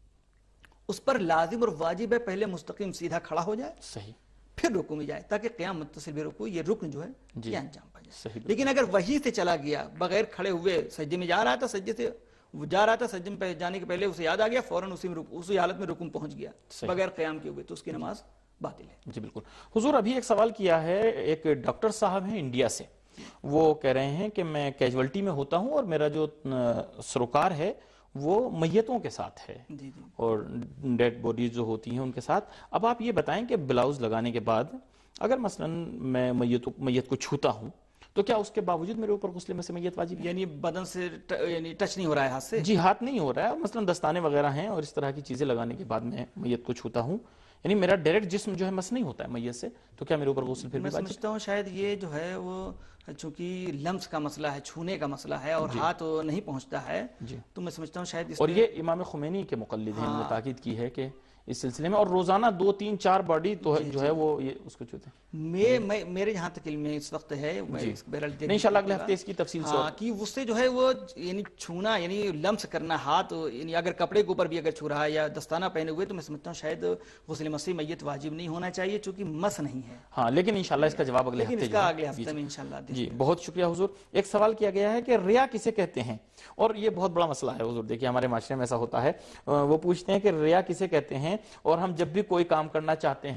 اس پر لازم اور واجب ہے پہلے مستقیم سیدھا کھڑا ہو جائے، صحیح، پھر رکوع میں جائے، تاکہ قیام متصل بے رکوع یہ رکن جو ہے جی یہ انجام پا جائے۔ صحیح، لیکن اگر وہیں سے چلا گیا بغیر کھڑے ہوئے سجدے میں جا رہا تھا، سجدے سے وہ جا رہا تھا، سجدے میں جانے کے پہلے اسے یاد آ گیا، فوراً اسی میں اسی حالت میں رکوع پہنچ گیا بغیر قیام کے ہوئے، تو اس کی نماز باطل ہے۔ جی بالکل۔ حضور ابھی ایک سوال کیا ہے، ایک ڈاکٹر صاحب ہیں انڈیا سے، وہ کہہ رہے ہیں کہ میں کیجولٹی میں ہوتا ہوں اور میرا جو سروکار ہے وہ میتوں کے ساتھ ہے، جی جی اور ڈیڈ باڈیز جو ہوتی ہیں ان کے ساتھ۔ اب آپ یہ بتائیں کہ بلاؤز لگانے کے بعد اگر مثلا میں میت میت کو چھوتا ہوں تو کیا اس کے باوجود میرے اوپر غسل مس میت واجب ہے؟ یعنی بدن سے یعنی ٹچ نہیں ہو رہا ہے ہاتھ سے؟ جی ہاتھ نہیں ہو رہا ہے، مثلا دستانے وغیرہ ہیں اور اس طرح کی چیزیں لگانے کے بعد میں میت کو چھوتا ہوں، یعنی میرا ڈائریکٹ جسم جو ہے مس نہیں ہوتا ہے میت سے، تو کیا میرے اوپر غسل پھر بھی میں واجب؟ سمجھتا ہوں شاید یہ جو ہے وہ چونکہ لمس کا مسئلہ ہے، چھونے کا مسئلہ ہے اور ہاتھ نہیں پہنچتا ہے، جی، تو میں سمجھتا ہوں شاید اس اور یہ امام خمینی کے مقلد ہیں، انہوں نے تاکید کی ہے کہ اس سلسلے میں، اور روزانہ دو تین چار باڈی تو جو ہے وہ یہ اس کو چھوتے ہیں۔ میرے جہاں تک علم میں اس وقت ہے، انشاءاللہ اگلے ہفتے اس کی تفصیل سے، کہ اس سے جو ہے وہ یعنی چھونا یعنی لمس کرنا ہاتھ، یعنی اگر کپڑے کے اوپر بھی اگر چھو رہا ہے یا دستانہ پہنے ہوئے، تو میں سمجھتا ہوں شاید غسل مس میت واجب نہیں ہونا چاہیے، چونکہ مس نہیں ہے۔ ہاں لیکن انشاءاللہ اس کا جواب اگلے ہفتے، اس کا اگلے ہفتے میں انشاءاللہ۔ جی بہت شکریہ حضور۔ ایک سوال کیا گیا ہے کہ ریا کسے کہتے ہیں، اور یہ بہت بڑا مسئلہ ہے حضور، دیکھیے ہمارے معاشرے میں ایسا ہوتا ہے، وہ پوچھتے ہیں کہ ریا کسے کہتے ہیں، اور ہم جب بھی کوئی کام کرنا چاہتے ہیں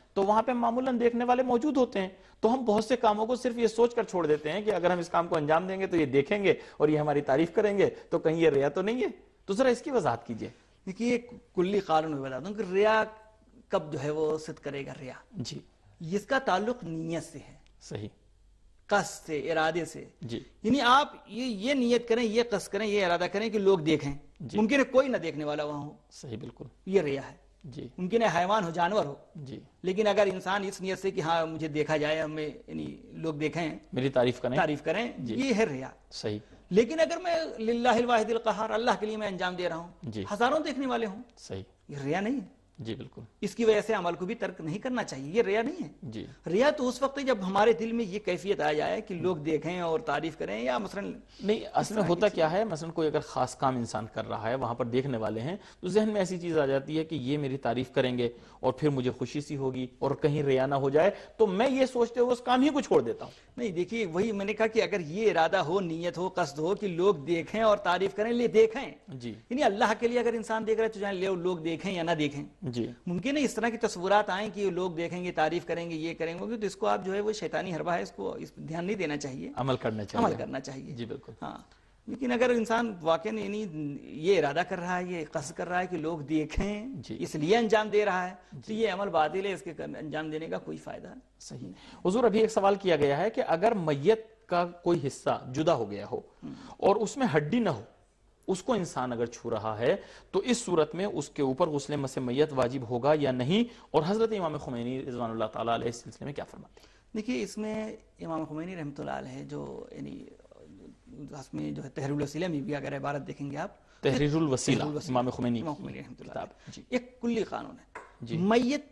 تو وہاں پہ معمولاً دیکھنے والے موجود ہوتے ہیں، تو ہم بہت سے کاموں کو صرف یہ سوچ کر چھوڑ دیتے ہیں کہ اگر ہم اس کام کو انجام دیں گے تو یہ دیکھیں گے اور یہ ہماری تعریف کریں گے، تو کہیں یہ ریا تو نہیں ہے؟ تو ذرا اس کی وضاحت کیجئے۔ دیکھیے کلی قانون میں بتا دوں کہ ریا کب جو ہے وہ صدق کرے گا ریا، جی اس کا تعلق نیت سے ہے، صحیح، قصد سے، ارادے سے۔ جی یعنی آپ یہ یہ نیت کریں، یہ قصد کریں، یہ ارادہ کریں کہ لوگ دیکھیں، جی ممکن ہے کوئی نہ دیکھنے والا وہاں ہو، صحیح، بالکل، یہ ریا ہے۔ جی ممکن ہے حیوان ہو، جانور ہو، جی لیکن اگر انسان اس نیت سے کہ ہاں مجھے دیکھا جائے، ہمیں یعنی لوگ دیکھیں، میری تعریف کریں، تعریف کریں، جی یہ ہے ریا۔ صحیح، لیکن اگر میں للہ الواحد القہار، اللہ کے لیے میں انجام دے رہا ہوں، جی ہزاروں دیکھنے والے ہوں، صحیح، یہ ریا نہیں ہے۔ جی بالکل، اس کی وجہ سے عمل کو بھی ترک نہیں کرنا چاہیے، یہ ریا نہیں ہے۔ جی ریا تو اس وقت ہے جب ہمارے دل میں یہ کیفیت آ جائے کہ لوگ دیکھیں اور تعریف کریں، یا مثلا نہیں، اصل میں ہوتا کیا ہے، مثلا کوئی اگر خاص کام انسان کر رہا ہے، وہاں پر دیکھنے والے ہیں، تو ذہن میں ایسی چیز آ جاتی ہے کہ یہ میری تعریف کریں گے اور پھر مجھے خوشی سی ہوگی، اور کہیں ریا نہ ہو جائے تو میں یہ سوچتے ہوئے اس کام ہی کو چھوڑ دیتا ہوں۔ نہیں، دیکھیے وہی میں نے کہا کہ اگر یہ ارادہ ہو، نیت ہو، قصد ہو کہ لوگ دیکھیں اور تعریف کریں، لے دیکھیں، جی یعنی اللہ کے لیے اگر انسان دیکھ رہا ہے تو جائیں لے لوگ دیکھیں یا نہ دیکھیں۔ جی ممکن ہے اس طرح کی تصورات آئیں کہ لوگ دیکھیں گے، تعریف کریں گے، یہ کریں گے، تو اس کو آپ جو ہے وہ شیطانی حربہ ہے، اس کو اس پہ دھیان نہیں دینا چاہیے، عمل کرنا چاہیے، عمل کرنا چاہیے۔ جی بالکل، ہاں، لیکن اگر انسان واقعی یعنی یہ ارادہ کر رہا ہے، یہ قصد کر رہا ہے کہ لوگ دیکھیں، جی اس لیے انجام دے رہا ہے، تو یہ عمل باطل ہے، اس کے انجام دینے کا کوئی فائدہ صحیح۔ حضور ابھی ایک سوال کیا گیا ہے کہ اگر میت کا کوئی حصہ جدا ہو گیا ہو اور اس میں ہڈی نہ ہو، اس کو انسان اگر چھو رہا ہے تو اس صورت میں اس کے اوپر غسل مس میت واجب ہوگا یا نہیں، اور حضرت امام خمینی رضوان اللہ تعالیٰ علیہ اس سلسلے میں کیا فرماتے ہیں؟ دیکھیے اس میں امام خمینی رحمۃ اللہ علیہ جو یعنی اس میں جو ہے تحریر الوسیلہ میں بھی اگر عبارت دیکھیں گے آپ، تحریر الوسیلہ تحریر الوسیلہ، امام خمینی امام خمینی رحمۃ اللہ کتاب، علیہ، جی ایک کلی قانون ہے۔ جی میت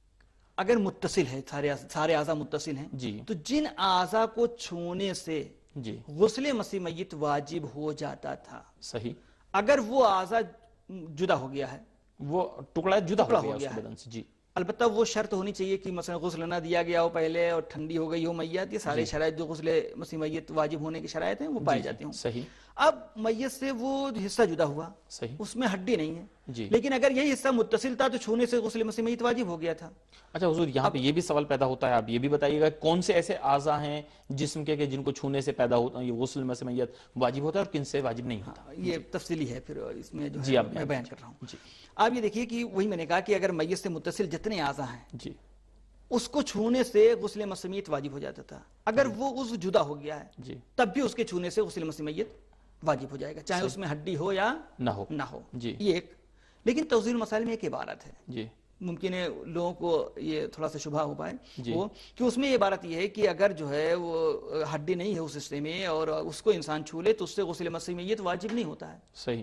اگر متصل ہے، سارے سارے اعضاء متصل ہیں، جی تو جن اعضاء کو چھونے سے جی غسل مس میت واجب ہو جاتا تھا، صحیح، اگر وہ اعضاء جدا ہو گیا ہے، وہ ٹکڑا جدا ٹکڑا ہو ہو گیا گیا اس ہے، بدن سے، جی البتہ وہ شرط ہونی چاہیے کہ مثلا غسل نہ دیا گیا ہو پہلے اور ٹھنڈی ہو گئی ہو میت، یہ سارے شرائط جو غسل مس میت واجب ہونے کی شرائط ہیں وہ پائے جاتے ہوں۔ صحیح، اب میت سے وہ حصہ جدا ہوا، صحیح، اس میں ہڈی نہیں ہے، جی لیکن اگر یہی حصہ متصل تھا تو چھونے سے غسل مس میت واجب ہو گیا تھا۔ اچھا حضور یہاں پہ یہ بھی سوال پیدا ہوتا ہے، آپ یہ بھی بتائیے گا کون سے ایسے اعضاء ہیں جسم کے کہ جن کو چھونے سے پیدا ہوتا ہے یہ غسل مس میت واجب ہوتا ہے اور کن سے واجب نہیں ہوتا؟ یہ تفصیلی ہے، پھر اس میں جو جی ہے آپ میں بیان کر رہا ہوں۔ جی آپ یہ دیکھیے کہ وہی میں نے کہا کہ اگر میت سے متصل جتنے اعضاء ہیں جی اس کو چھونے سے غسل مس میت واجب ہو جاتا تھا، اگر وہ عضو جدا ہو گیا ہے جی تب بھی اس کے چھونے سے غسل مس میت واجب ہو جائے گا، چاہے اس میں ہڈی ہو یا نہ ہو، نہ ہو۔ جی یہ ایک، لیکن توضیح المسائل میں ایک عبارت ہے، جی ممکن ہے لوگوں کو یہ تھوڑا سا شبہ ہو پائے جی وہ کہ اس میں یہ عبارت یہ ہے کہ اگر جو ہے وہ ہڈی نہیں ہے اس حصے میں اور اس کو انسان چھو لے تو اس سے غسل مس میت واجب نہیں ہوتا ہے۔ صحیح،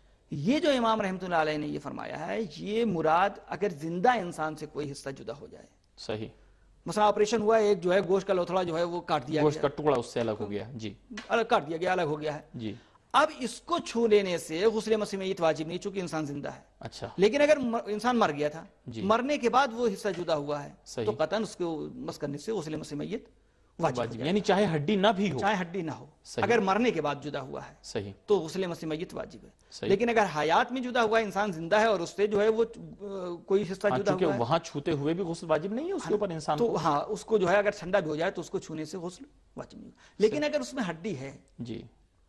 یہ جو امام رحمۃ اللہ علیہ نے یہ فرمایا ہے، یہ مراد اگر زندہ انسان سے کوئی حصہ جدا ہو جائے، صحیح، مثلا آپریشن ہوا ہے، ایک جو ہے گوشت کا لوتھڑا جو ہے وہ کاٹ دیا گوشت گیا، کا ٹکڑا اس سے الگ ہو گیا، جی الگ کاٹ دیا گیا، الگ ہو گیا ہے، جی اب اس کو چھو لینے سے غسل مس میت واجب نہیں، چونکہ انسان زندہ ہے۔ اچھا، لیکن اگر انسان مر گیا تھا، جی مرنے کے بعد وہ حصہ جدا ہوا ہے صحیح، تو قطعاً اس کو مس کرنے سے غسل مس میت واجب ہو واجب جائے یعنی چاہے ہڈی نہ بھی گا، ہو، چاہے ہڈی نہ ہو، صحیح، اگر مرنے کے بعد جدا ہوا ہے صحیح، تو غسل مس میت واجب ہے۔ صحیح، لیکن اگر حیات میں جدا ہوا ہے، انسان زندہ ہے اور اس سے جو ہے وہ کوئی حصہ ہاں جدا چونکہ ہوا ہے وہاں چھوتے ہوئے بھی غسل واجب نہیں ہے اس کے اوپر انسان تو کو، ہاں اس کو جو ہے اگر ٹھنڈا بھی ہو جائے تو اس کو چھونے سے غسل واجب نہیں ہوگا۔ لیکن اگر اس میں ہڈی ہے، جی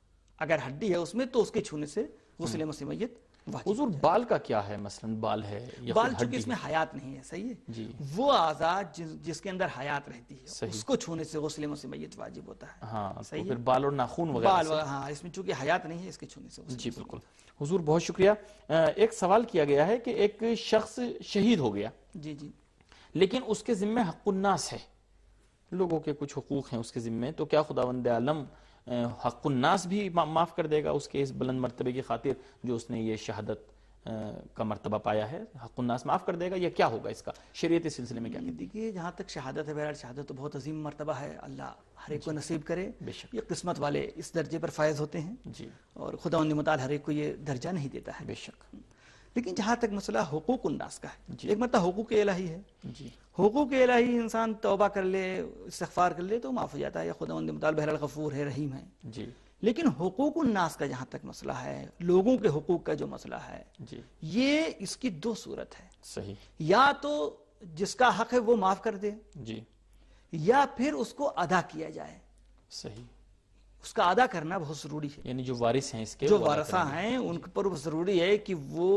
اگر ہڈی ہے اس میں تو اس کے چھونے سے غسل مس میت واجب۔ حضور بال کا کیا ہے؟ مثلا بال ہے یا بال پھر چونکہ ہڈی اس میں حیات نہیں ہے، صحیح ہے، جی وہ اعضاء جس, جس کے اندر حیات رہتی ہے صحیح، اس کو چھونے سے غسل مس میت واجب ہوتا ہے۔ ہاں تو صحیح ہے، پھر بال اور ناخون وغیرہ بال سے، وغیرہ، ہاں اس میں چونکہ حیات نہیں ہے اس کے چھونے سے غسل جی مس میت۔ بالکل۔ حضور بہت شکریہ۔ ایک سوال کیا گیا ہے کہ ایک شخص شہید ہو گیا جی جی لیکن اس کے ذمہ حق الناس ہے، لوگوں کے کچھ حقوق ہیں اس کے ذمہ، تو کیا خداوند عالم حق الناس بھی معاف کر دے گا اس کے اس بلند مرتبے کی خاطر جو اس نے یہ شہادت کا مرتبہ پایا ہے؟ حق الناس معاف کر دے گا یا کیا ہوگا اس کا؟ شریعت اس سلسلے میں کیا کہتی دیکھیے جہاں تک شہادت ہے، بہرحال شہادت تو بہت عظیم مرتبہ ہے، اللہ ہر ایک کو نصیب کرے، بے شک، یہ قسمت والے اس درجے پر فائز ہوتے ہیں، جی اور خداوند متعال ہر ایک کو یہ درجہ نہیں دیتا ہے۔ بے شک، لیکن جہاں تک مسئلہ حقوق الناس کا ہے، جی ایک مرتبہ حقوق الہی ہے، جی حقوق الہی انسان توبہ کر لے، استغفار کر لے تو معاف ہو جاتا ہے، یا خداوند متعال بہرحال غفور ہے، رحیم ہے۔ جی لیکن حقوق الناس کا جہاں تک مسئلہ ہے، لوگوں کے حقوق کا جو مسئلہ ہے، جی یہ اس کی دو صورت ہے، صحیح، یا تو جس کا حق ہے وہ معاف کر دے، جی یا پھر اس کو ادا کیا جائے. صحیح. اس کا ادا کرنا بہت ضروری ہے. یعنی جو وارث ہیں اس کے، جو وہ ادا وارثہ کریں گے. ہیں ان پر ضروری ہے کہ وہ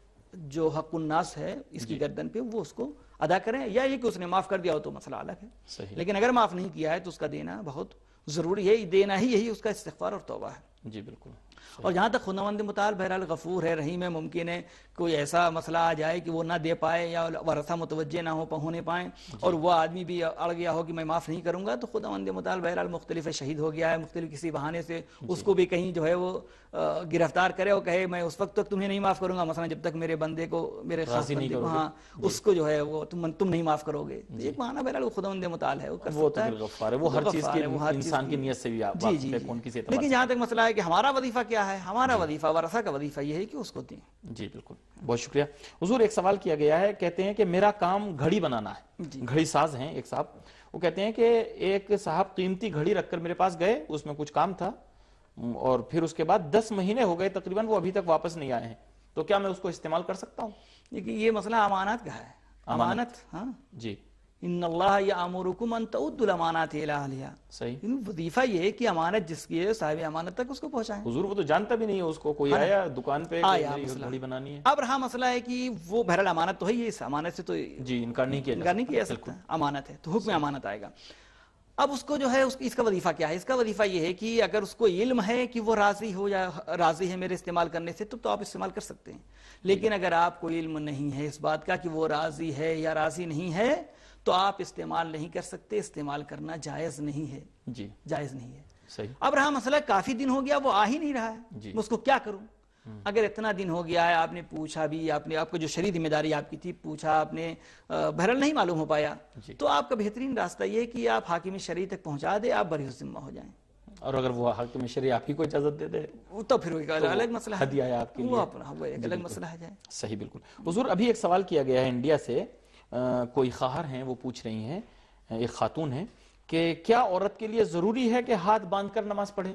جو حق الناس ہے اس کی گردن پہ وہ اس کو ادا کریں، یا یہ کہ اس نے معاف کر دیا ہو تو مسئلہ الگ ہے. صحیح. لیکن اگر معاف نہیں کیا ہے تو اس کا دینا بہت ضروری ہے. دینا ہی یہی اس کا استغفار اور توبہ ہے. جی بالکل. اور جہاں تک خداوند متعال بہرحال غفور ہے، رحیم ہے، ممکن ہے کوئی ایسا مسئلہ آ جائے کہ وہ نہ دے پائے یا ورثہ متوجہ نہ ہو ہونے پائیں اور وہ آدمی بھی اڑ گیا ہو کہ میں معاف نہیں کروں گا، تو خداوند متعال بہرحال مختلف ہے، شہید ہو گیا ہے، مختلف کسی بہانے سے اس کو بھی کہیں جو ہے وہ گرفتار کرے اور کہے میں اس وقت تک تمہیں نہیں معاف کروں گا، مثلا جب تک میرے بندے کو، میرے خاص بندے کو، ہاں اس کو جو ہے وہ تم تم نہیں معاف کرو گے. ایک بہانہ بہرحال وہ خداوند متعال ہے، وہ کر وہ تو سکتا ہے. غفار ہے، وہ ہر چیز کی انسان کی نیت سے بھی جی واقف جی ہے، کون کسی اعتبار لیکن سے. جہاں تک مسئلہ ہے کہ ہمارا وظیفہ کیا ہے، ہمارا وظیفہ ورثہ کا وظیفہ یہ ہے کہ اس کو دیں. جی بالکل. بہت شکریہ حضور. ایک سوال کیا گیا ہے، کہتے ہیں کہ میرا کام گھڑی بنانا ہے. گھڑی ساز ہیں ایک صاحب، وہ کہتے ہیں کہ ایک صاحب قیمتی گھڑی رکھ کر میرے پاس گئے، اس میں کچھ کام تھا اور پھر اس کے بعد دس مہینے ہو گئے تقریباً، وہ ابھی تک واپس نہیں آئے ہیں، تو کیا میں اس کو استعمال کر سکتا ہوں؟ لیکن یہ مسئلہ امانت کا ہے. امانت، ہاں جی ان اللہ یامرکم ان تؤدوا الامانات الی اہلھا. صحیح. وظیفہ یہ ہے کہ امانت جس کی ہے صاحب امانت تک اس کو پہنچائیں. حضور وہ تو جانتا بھی نہیں ہے اس کو، کوئی آیا دکان پہ آیا میری مسئلہ. گھڑی بنانی ہے. اب رہا مسئلہ ہے کہ وہ بہرحال امانت تو ہے ہی، اس امانت سے تو جی انکار نہیں کیا جا انکار نہیں کیا سکتا. جا سکتا، امانت ہے تو حکم امانت آئے گا. اب اس کو جو ہے اس کا وظیفہ کیا ہے؟ اس کا وظیفہ یہ ہے کہ اگر اس کو علم ہے کہ وہ راضی ہو یا راضی ہے میرے استعمال کرنے سے تو تو آپ استعمال کر سکتے ہیں. لیکن اگر آپ کو علم نہیں ہے اس بات کا کہ وہ راضی ہے یا راضی نہیں ہے تو آپ استعمال نہیں کر سکتے. استعمال کرنا جائز نہیں ہے. جی جائز نہیں ہے. صحیح. اب رہا مسئلہ کافی دن ہو گیا وہ آ ہی نہیں رہا ہے، جی. میں اس کو کیا کروں؟ اگر اتنا دن ہو گیا ہے، آپ نے پوچھا بھی، آپ نے آپ کو جو شرعی ذمہ داری آپ کی تھی پوچھا آپ نے، بہرحال نہیں معلوم ہو پایا، جی. تو آپ کا بہترین راستہ یہ ہے کہ آپ حاکم شرعی تک پہنچا دے، آپ بری الذمہ ہو جائیں. اور اگر وہ حاکم شرعی آپ ہی کو اجازت دے دے تو پھر وہ ایک الگ مسئلہ ہے، ہدیہ ہے آپ کے وہ لیے. اپنا وہ ایک الگ مسئلہ ہے جائے. صحیح بالکل. حضور ابھی ایک سوال کیا گیا ہے انڈیا سے، کوئی خواہر ہیں وہ پوچھ رہی ہیں، ایک خاتون ہیں، کہ کیا عورت کے لیے ضروری ہے کہ ہاتھ باندھ کر نماز پڑھے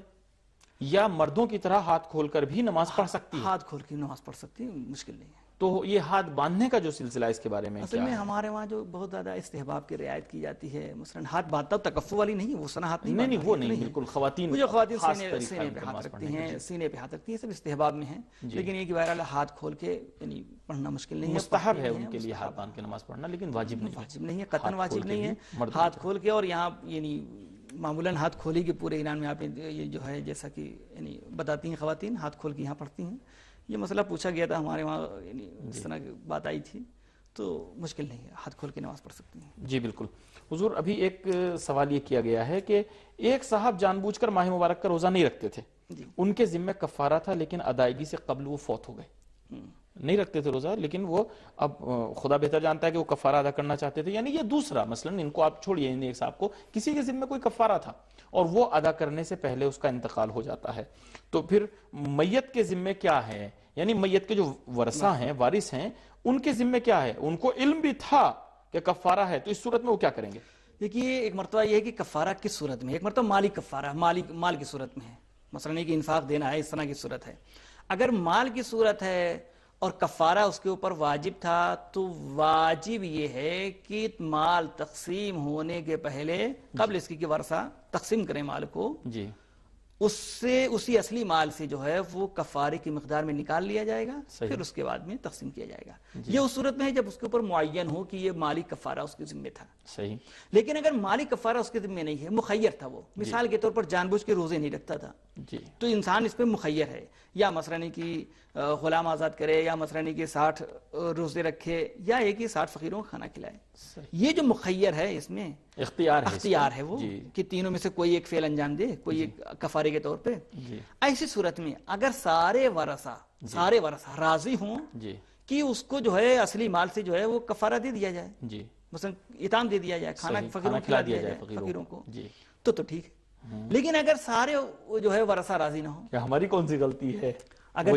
یا مردوں کی طرح ہاتھ کھول کر بھی نماز پڑھ سکتی ہے؟ ہاتھ کھول کے نماز پڑھ سکتی ہے، مشکل نہیں ہے. تو یہ ہاتھ باندھنے کا جو سلسلہ اس کے بارے میں اصل میں ہمارے وہاں جو بہت زیادہ استحباب کی رعایت کی جاتی ہے، مثلا ہاتھ باندھتا تکفو والی نہیں، وہ سنا ہاتھ نہیں نہیں نہیں باندھتا، وہ نہیں بالکل. خواتین جو خواتین خاص سینے طریقہ سینے ان پہ کا ہاتھ نماز رکھتی پڑھنے کا. ہیں، سینے پہ ہاتھ رکھتی ہیں، سب استحباب میں ہیں. لیکن یہ کہ بہرحال ہاتھ کھول کے یعنی پڑھنا مشکل نہیں ہے. مستحب ہے ان کے لیے ہاتھ باندھ کے نماز پڑھنا، لیکن واجب نہیں. واجب نہیں ہے، قطعاً واجب نہیں ہے. ہاتھ کھول کے، اور یہاں یعنی معمولاً ہاتھ کھولی کے پورے ایران میں آپ نے یہ جو ہے جیسا کہ یعنی بتاتی ہیں خواتین ہاتھ کھول کے یہاں پڑھتی ہیں. یہ مسئلہ پوچھا گیا تھا ہمارے وہاں، یعنی اس طرح کی بات آئی تھی، تو مشکل نہیں ہے، ہاتھ کھول کے نماز پڑھ سکتی ہیں. جی بالکل. حضور ابھی ایک سوال یہ کیا گیا ہے کہ ایک صاحب جان بوجھ کر ماہ مبارک کا روزہ نہیں رکھتے تھے، ان کے ذمہ کفارہ تھا لیکن ادائیگی سے قبل وہ فوت ہو گئے. نہیں رکھتے تھے روزہ لیکن وہ اب خدا بہتر جانتا ہے کہ وہ کفارہ ادا کرنا چاہتے تھے. یعنی یہ دوسرا مثلا ان کو آپ چھوڑیے، ایک صاحب کو کسی کے ذمہ کوئی کفارہ تھا اور وہ ادا کرنے سے پہلے اس کا انتقال ہو جاتا ہے، تو پھر میت کے ذمہ کیا ہے؟ یعنی میت کے جو ورثہ ہیں، وارث ہیں، ان کے ذمہ کیا ہے؟ ان کو علم بھی تھا کہ کفارہ ہے، تو اس صورت میں وہ کیا کریں گے؟ دیکھیے ایک مرتبہ یہ ہے کہ کفارہ کس صورت میں ہے. ایک مرتبہ مالی کفارہ، مالی مال کی صورت میں ہے، مثلا نہیں کہ انفاق دینا ہے، اس طرح کی صورت ہے. اگر مال کی صورت ہے اور کفارہ اس کے اوپر واجب تھا تو واجب یہ ہے کہ مال تقسیم ہونے کے پہلے قبل اس کی کہ ورثہ تقسیم کریں مال کو، جی اس سے اسی اصلی مال سے جو ہے وہ کفارے کی مقدار میں نکال لیا جائے گا، پھر اس کے بعد میں تقسیم کیا جائے گا. یہ اس صورت میں ہے جب اس کے اوپر معین ہو کہ یہ مالی کفارہ اس کے ذمہ تھا. صحیح. لیکن اگر مالی کفارہ اس کے ذمہ نہیں ہے، مخیر تھا، وہ مثال کے طور پر جان بوجھ کے روزے نہیں رکھتا تھا، جی تو انسان اس پہ مخیر ہے، یا مثلا کہ غلام آزاد کرے، یا مثلا کہ ساٹھ روزے رکھے، یا ایک ہی ساٹھ فقیروں کو کھانا کھلائے. یہ جو مخیر ہے اس میں اختیار ہے، اختیار ہے وہ کہ تینوں میں سے کوئی ایک فعل انجام دے، کوئی ایک کفارے کے طور پہ. ایسی صورت میں اگر سارے ورثہ سارے ورثہ راضی ہوں کہ اس کو جو ہے اصلی مال سے جو ہے وہ کفارہ دے دیا جائے، جی مثلا اطعام دے دیا جائے، کھانا فقیروں کو کھلا دیا جائے فقیروں کو، تو تو ٹھیک ہے. لیکن اگر سارے جو ہے ورثہ راضی نہ ہو، ہماری کون سی غلطی ہے؟ اگر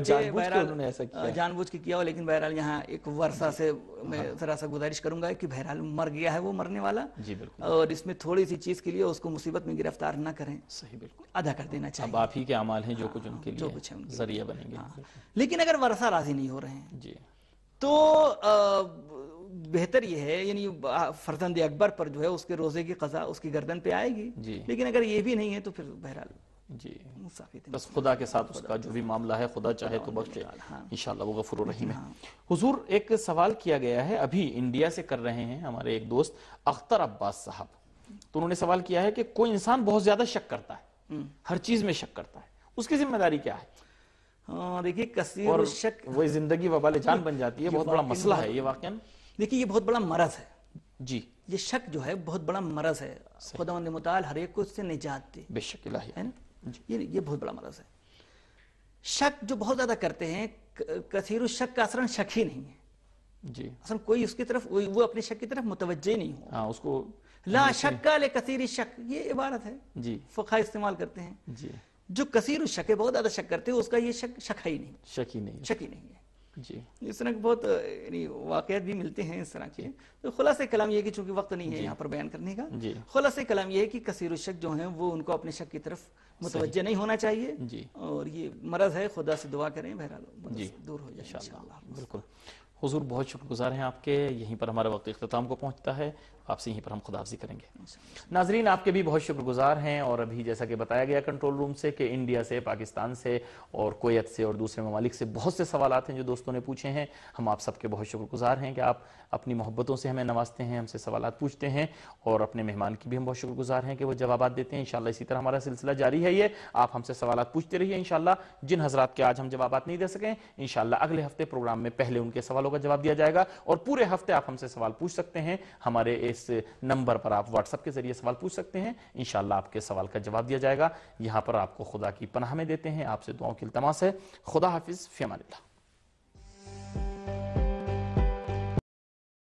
جان بوجھ کے کیا ہو، لیکن بہرحال یہاں ایک ورثہ سے میں ذرا سا گزارش کروں گا کہ بہرحال مر گیا ہے وہ مرنے والا، اور اس میں تھوڑی سی چیز کے لیے اس کو مصیبت میں گرفتار نہ کریں. صحیح بالکل ادا کر دینا چاہیے. اب آپ ہی کے اعمال ہیں جو کچھ ان کے لیے ذریعہ بنیں گے. لیکن اگر ورثہ راضی نہیں ہو رہے ہیں جی تو بہتر یہ ہے یعنی فرزند اکبر پر جو ہے اس کے روزے کی قضا اس کی گردن پہ آئے گی، جی لیکن اگر یہ بھی نہیں ہے تو پھر بہرحال جی مسافی تھے۔ بس خدا کے ساتھ اس کا جو بھی معاملہ ہے خدا چاہے تو بخشے، انشاءاللہ وہ غفور الرحیم ہے۔ حضور ایک سوال کیا گیا ہے ابھی انڈیا سے کر رہے ہیں ہمارے ایک دوست اختر عباس صاحب، تو انہوں نے سوال کیا ہے کہ کوئی انسان بہت زیادہ شک کرتا ہے، ہر چیز میں شک کرتا ہے، اس کی ذمہ داری کیا ہے؟ ہاں دیکھیے کثیر اور الشک، وہ زندگی وبال جان بن جاتی ہے، بہت بڑا مسئلہ ہے یہ واقعا۔ دیکھیے یہ بہت بڑا مرض ہے، جی یہ شک جو ہے بہت بڑا مرض ہے، خداوند متعال ہر ایک کو اس سے نجات دے، بے شک الہی ہے نا؟ یہ یہ بہت بڑا مرض ہے۔ شک جو بہت زیادہ کرتے ہیں، کثیر الشک کا اصلاً شک ہی نہیں ہے، جی اصلاً کوئی اس کی طرف وہ اپنے شک کی طرف متوجہ نہیں ہو۔ ہاں اس کو لا شک لکثیر الشک، یہ عبارت ہے جی فقہاء استعمال کرتے ہیں۔ جی جو کثیر الشک ہے، بہت زیادہ شک کرتے ہیں، اس کا یہ شک شک ہے ہی نہیں، شک ہی نہیں شک ہی نہیں ہے۔ جی اس طرح کے بہت یعنی واقعات بھی ملتے ہیں اس طرح کے۔ تو خلاصہ کلام یہ ہے کہ چونکہ وقت نہیں ہے یہاں پر بیان کرنے کا، جی خلاصہ کلام یہ ہے کہ کثیر الشک جو ہیں وہ ان کو اپنے شک کی طرف متوجہ نہیں ہونا چاہیے، جی اور یہ مرض ہے، خدا سے دعا کریں بہرحال مرض جی دور ہو جائے انشاءاللہ انشاءاللہ۔ بالکل۔ حضور بہت شکر گزار ہیں آپ کے، یہیں پر ہمارا وقت اختتام کو پہنچتا ہے، آپ سے یہیں پر ہم خداحافظی کریں گے۔ ناظرین آپ کے بھی بہت شکر گزار ہیں، اور ابھی جیسا کہ بتایا گیا کنٹرول روم سے کہ انڈیا سے، پاکستان سے اور کویت سے اور دوسرے ممالک سے بہت سے سوالات ہیں جو دوستوں نے پوچھے ہیں۔ ہم آپ سب کے بہت شکر گزار ہیں کہ آپ اپنی محبتوں سے ہمیں نوازتے ہیں، ہم سے سوالات پوچھتے ہیں، اور اپنے مہمان کی بھی ہم بہت شکر گزار ہیں کہ وہ جوابات دیتے ہیں۔ انشاءاللہ اسی طرح ہمارا سلسلہ جاری ہے، یہ آپ ہم سے سوالات پوچھتے رہیے انشاءاللہ۔ جن حضرات کے آج ہم جوابات نہیں دے سکیں، انشاءاللہ اگلے ہفتے پروگرام میں پہلے ان کے سوالوں کا جواب دیا جائے گا، اور پورے ہفتے آپ ہم سے سوال پوچھ سکتے ہیں۔ ہمارے اس نمبر پر آپ واٹس ایپ کے ذریعے سوال پوچھ سکتے ہیں، انشاءاللہ آپ کے سوال کا جواب دیا جائے گا۔ یہاں پر آپ کو خدا کی پناہ میں دیتے ہیں، آپ سے دعاؤں کی التماس ہے۔ خدا حافظ، فی امان اللہ۔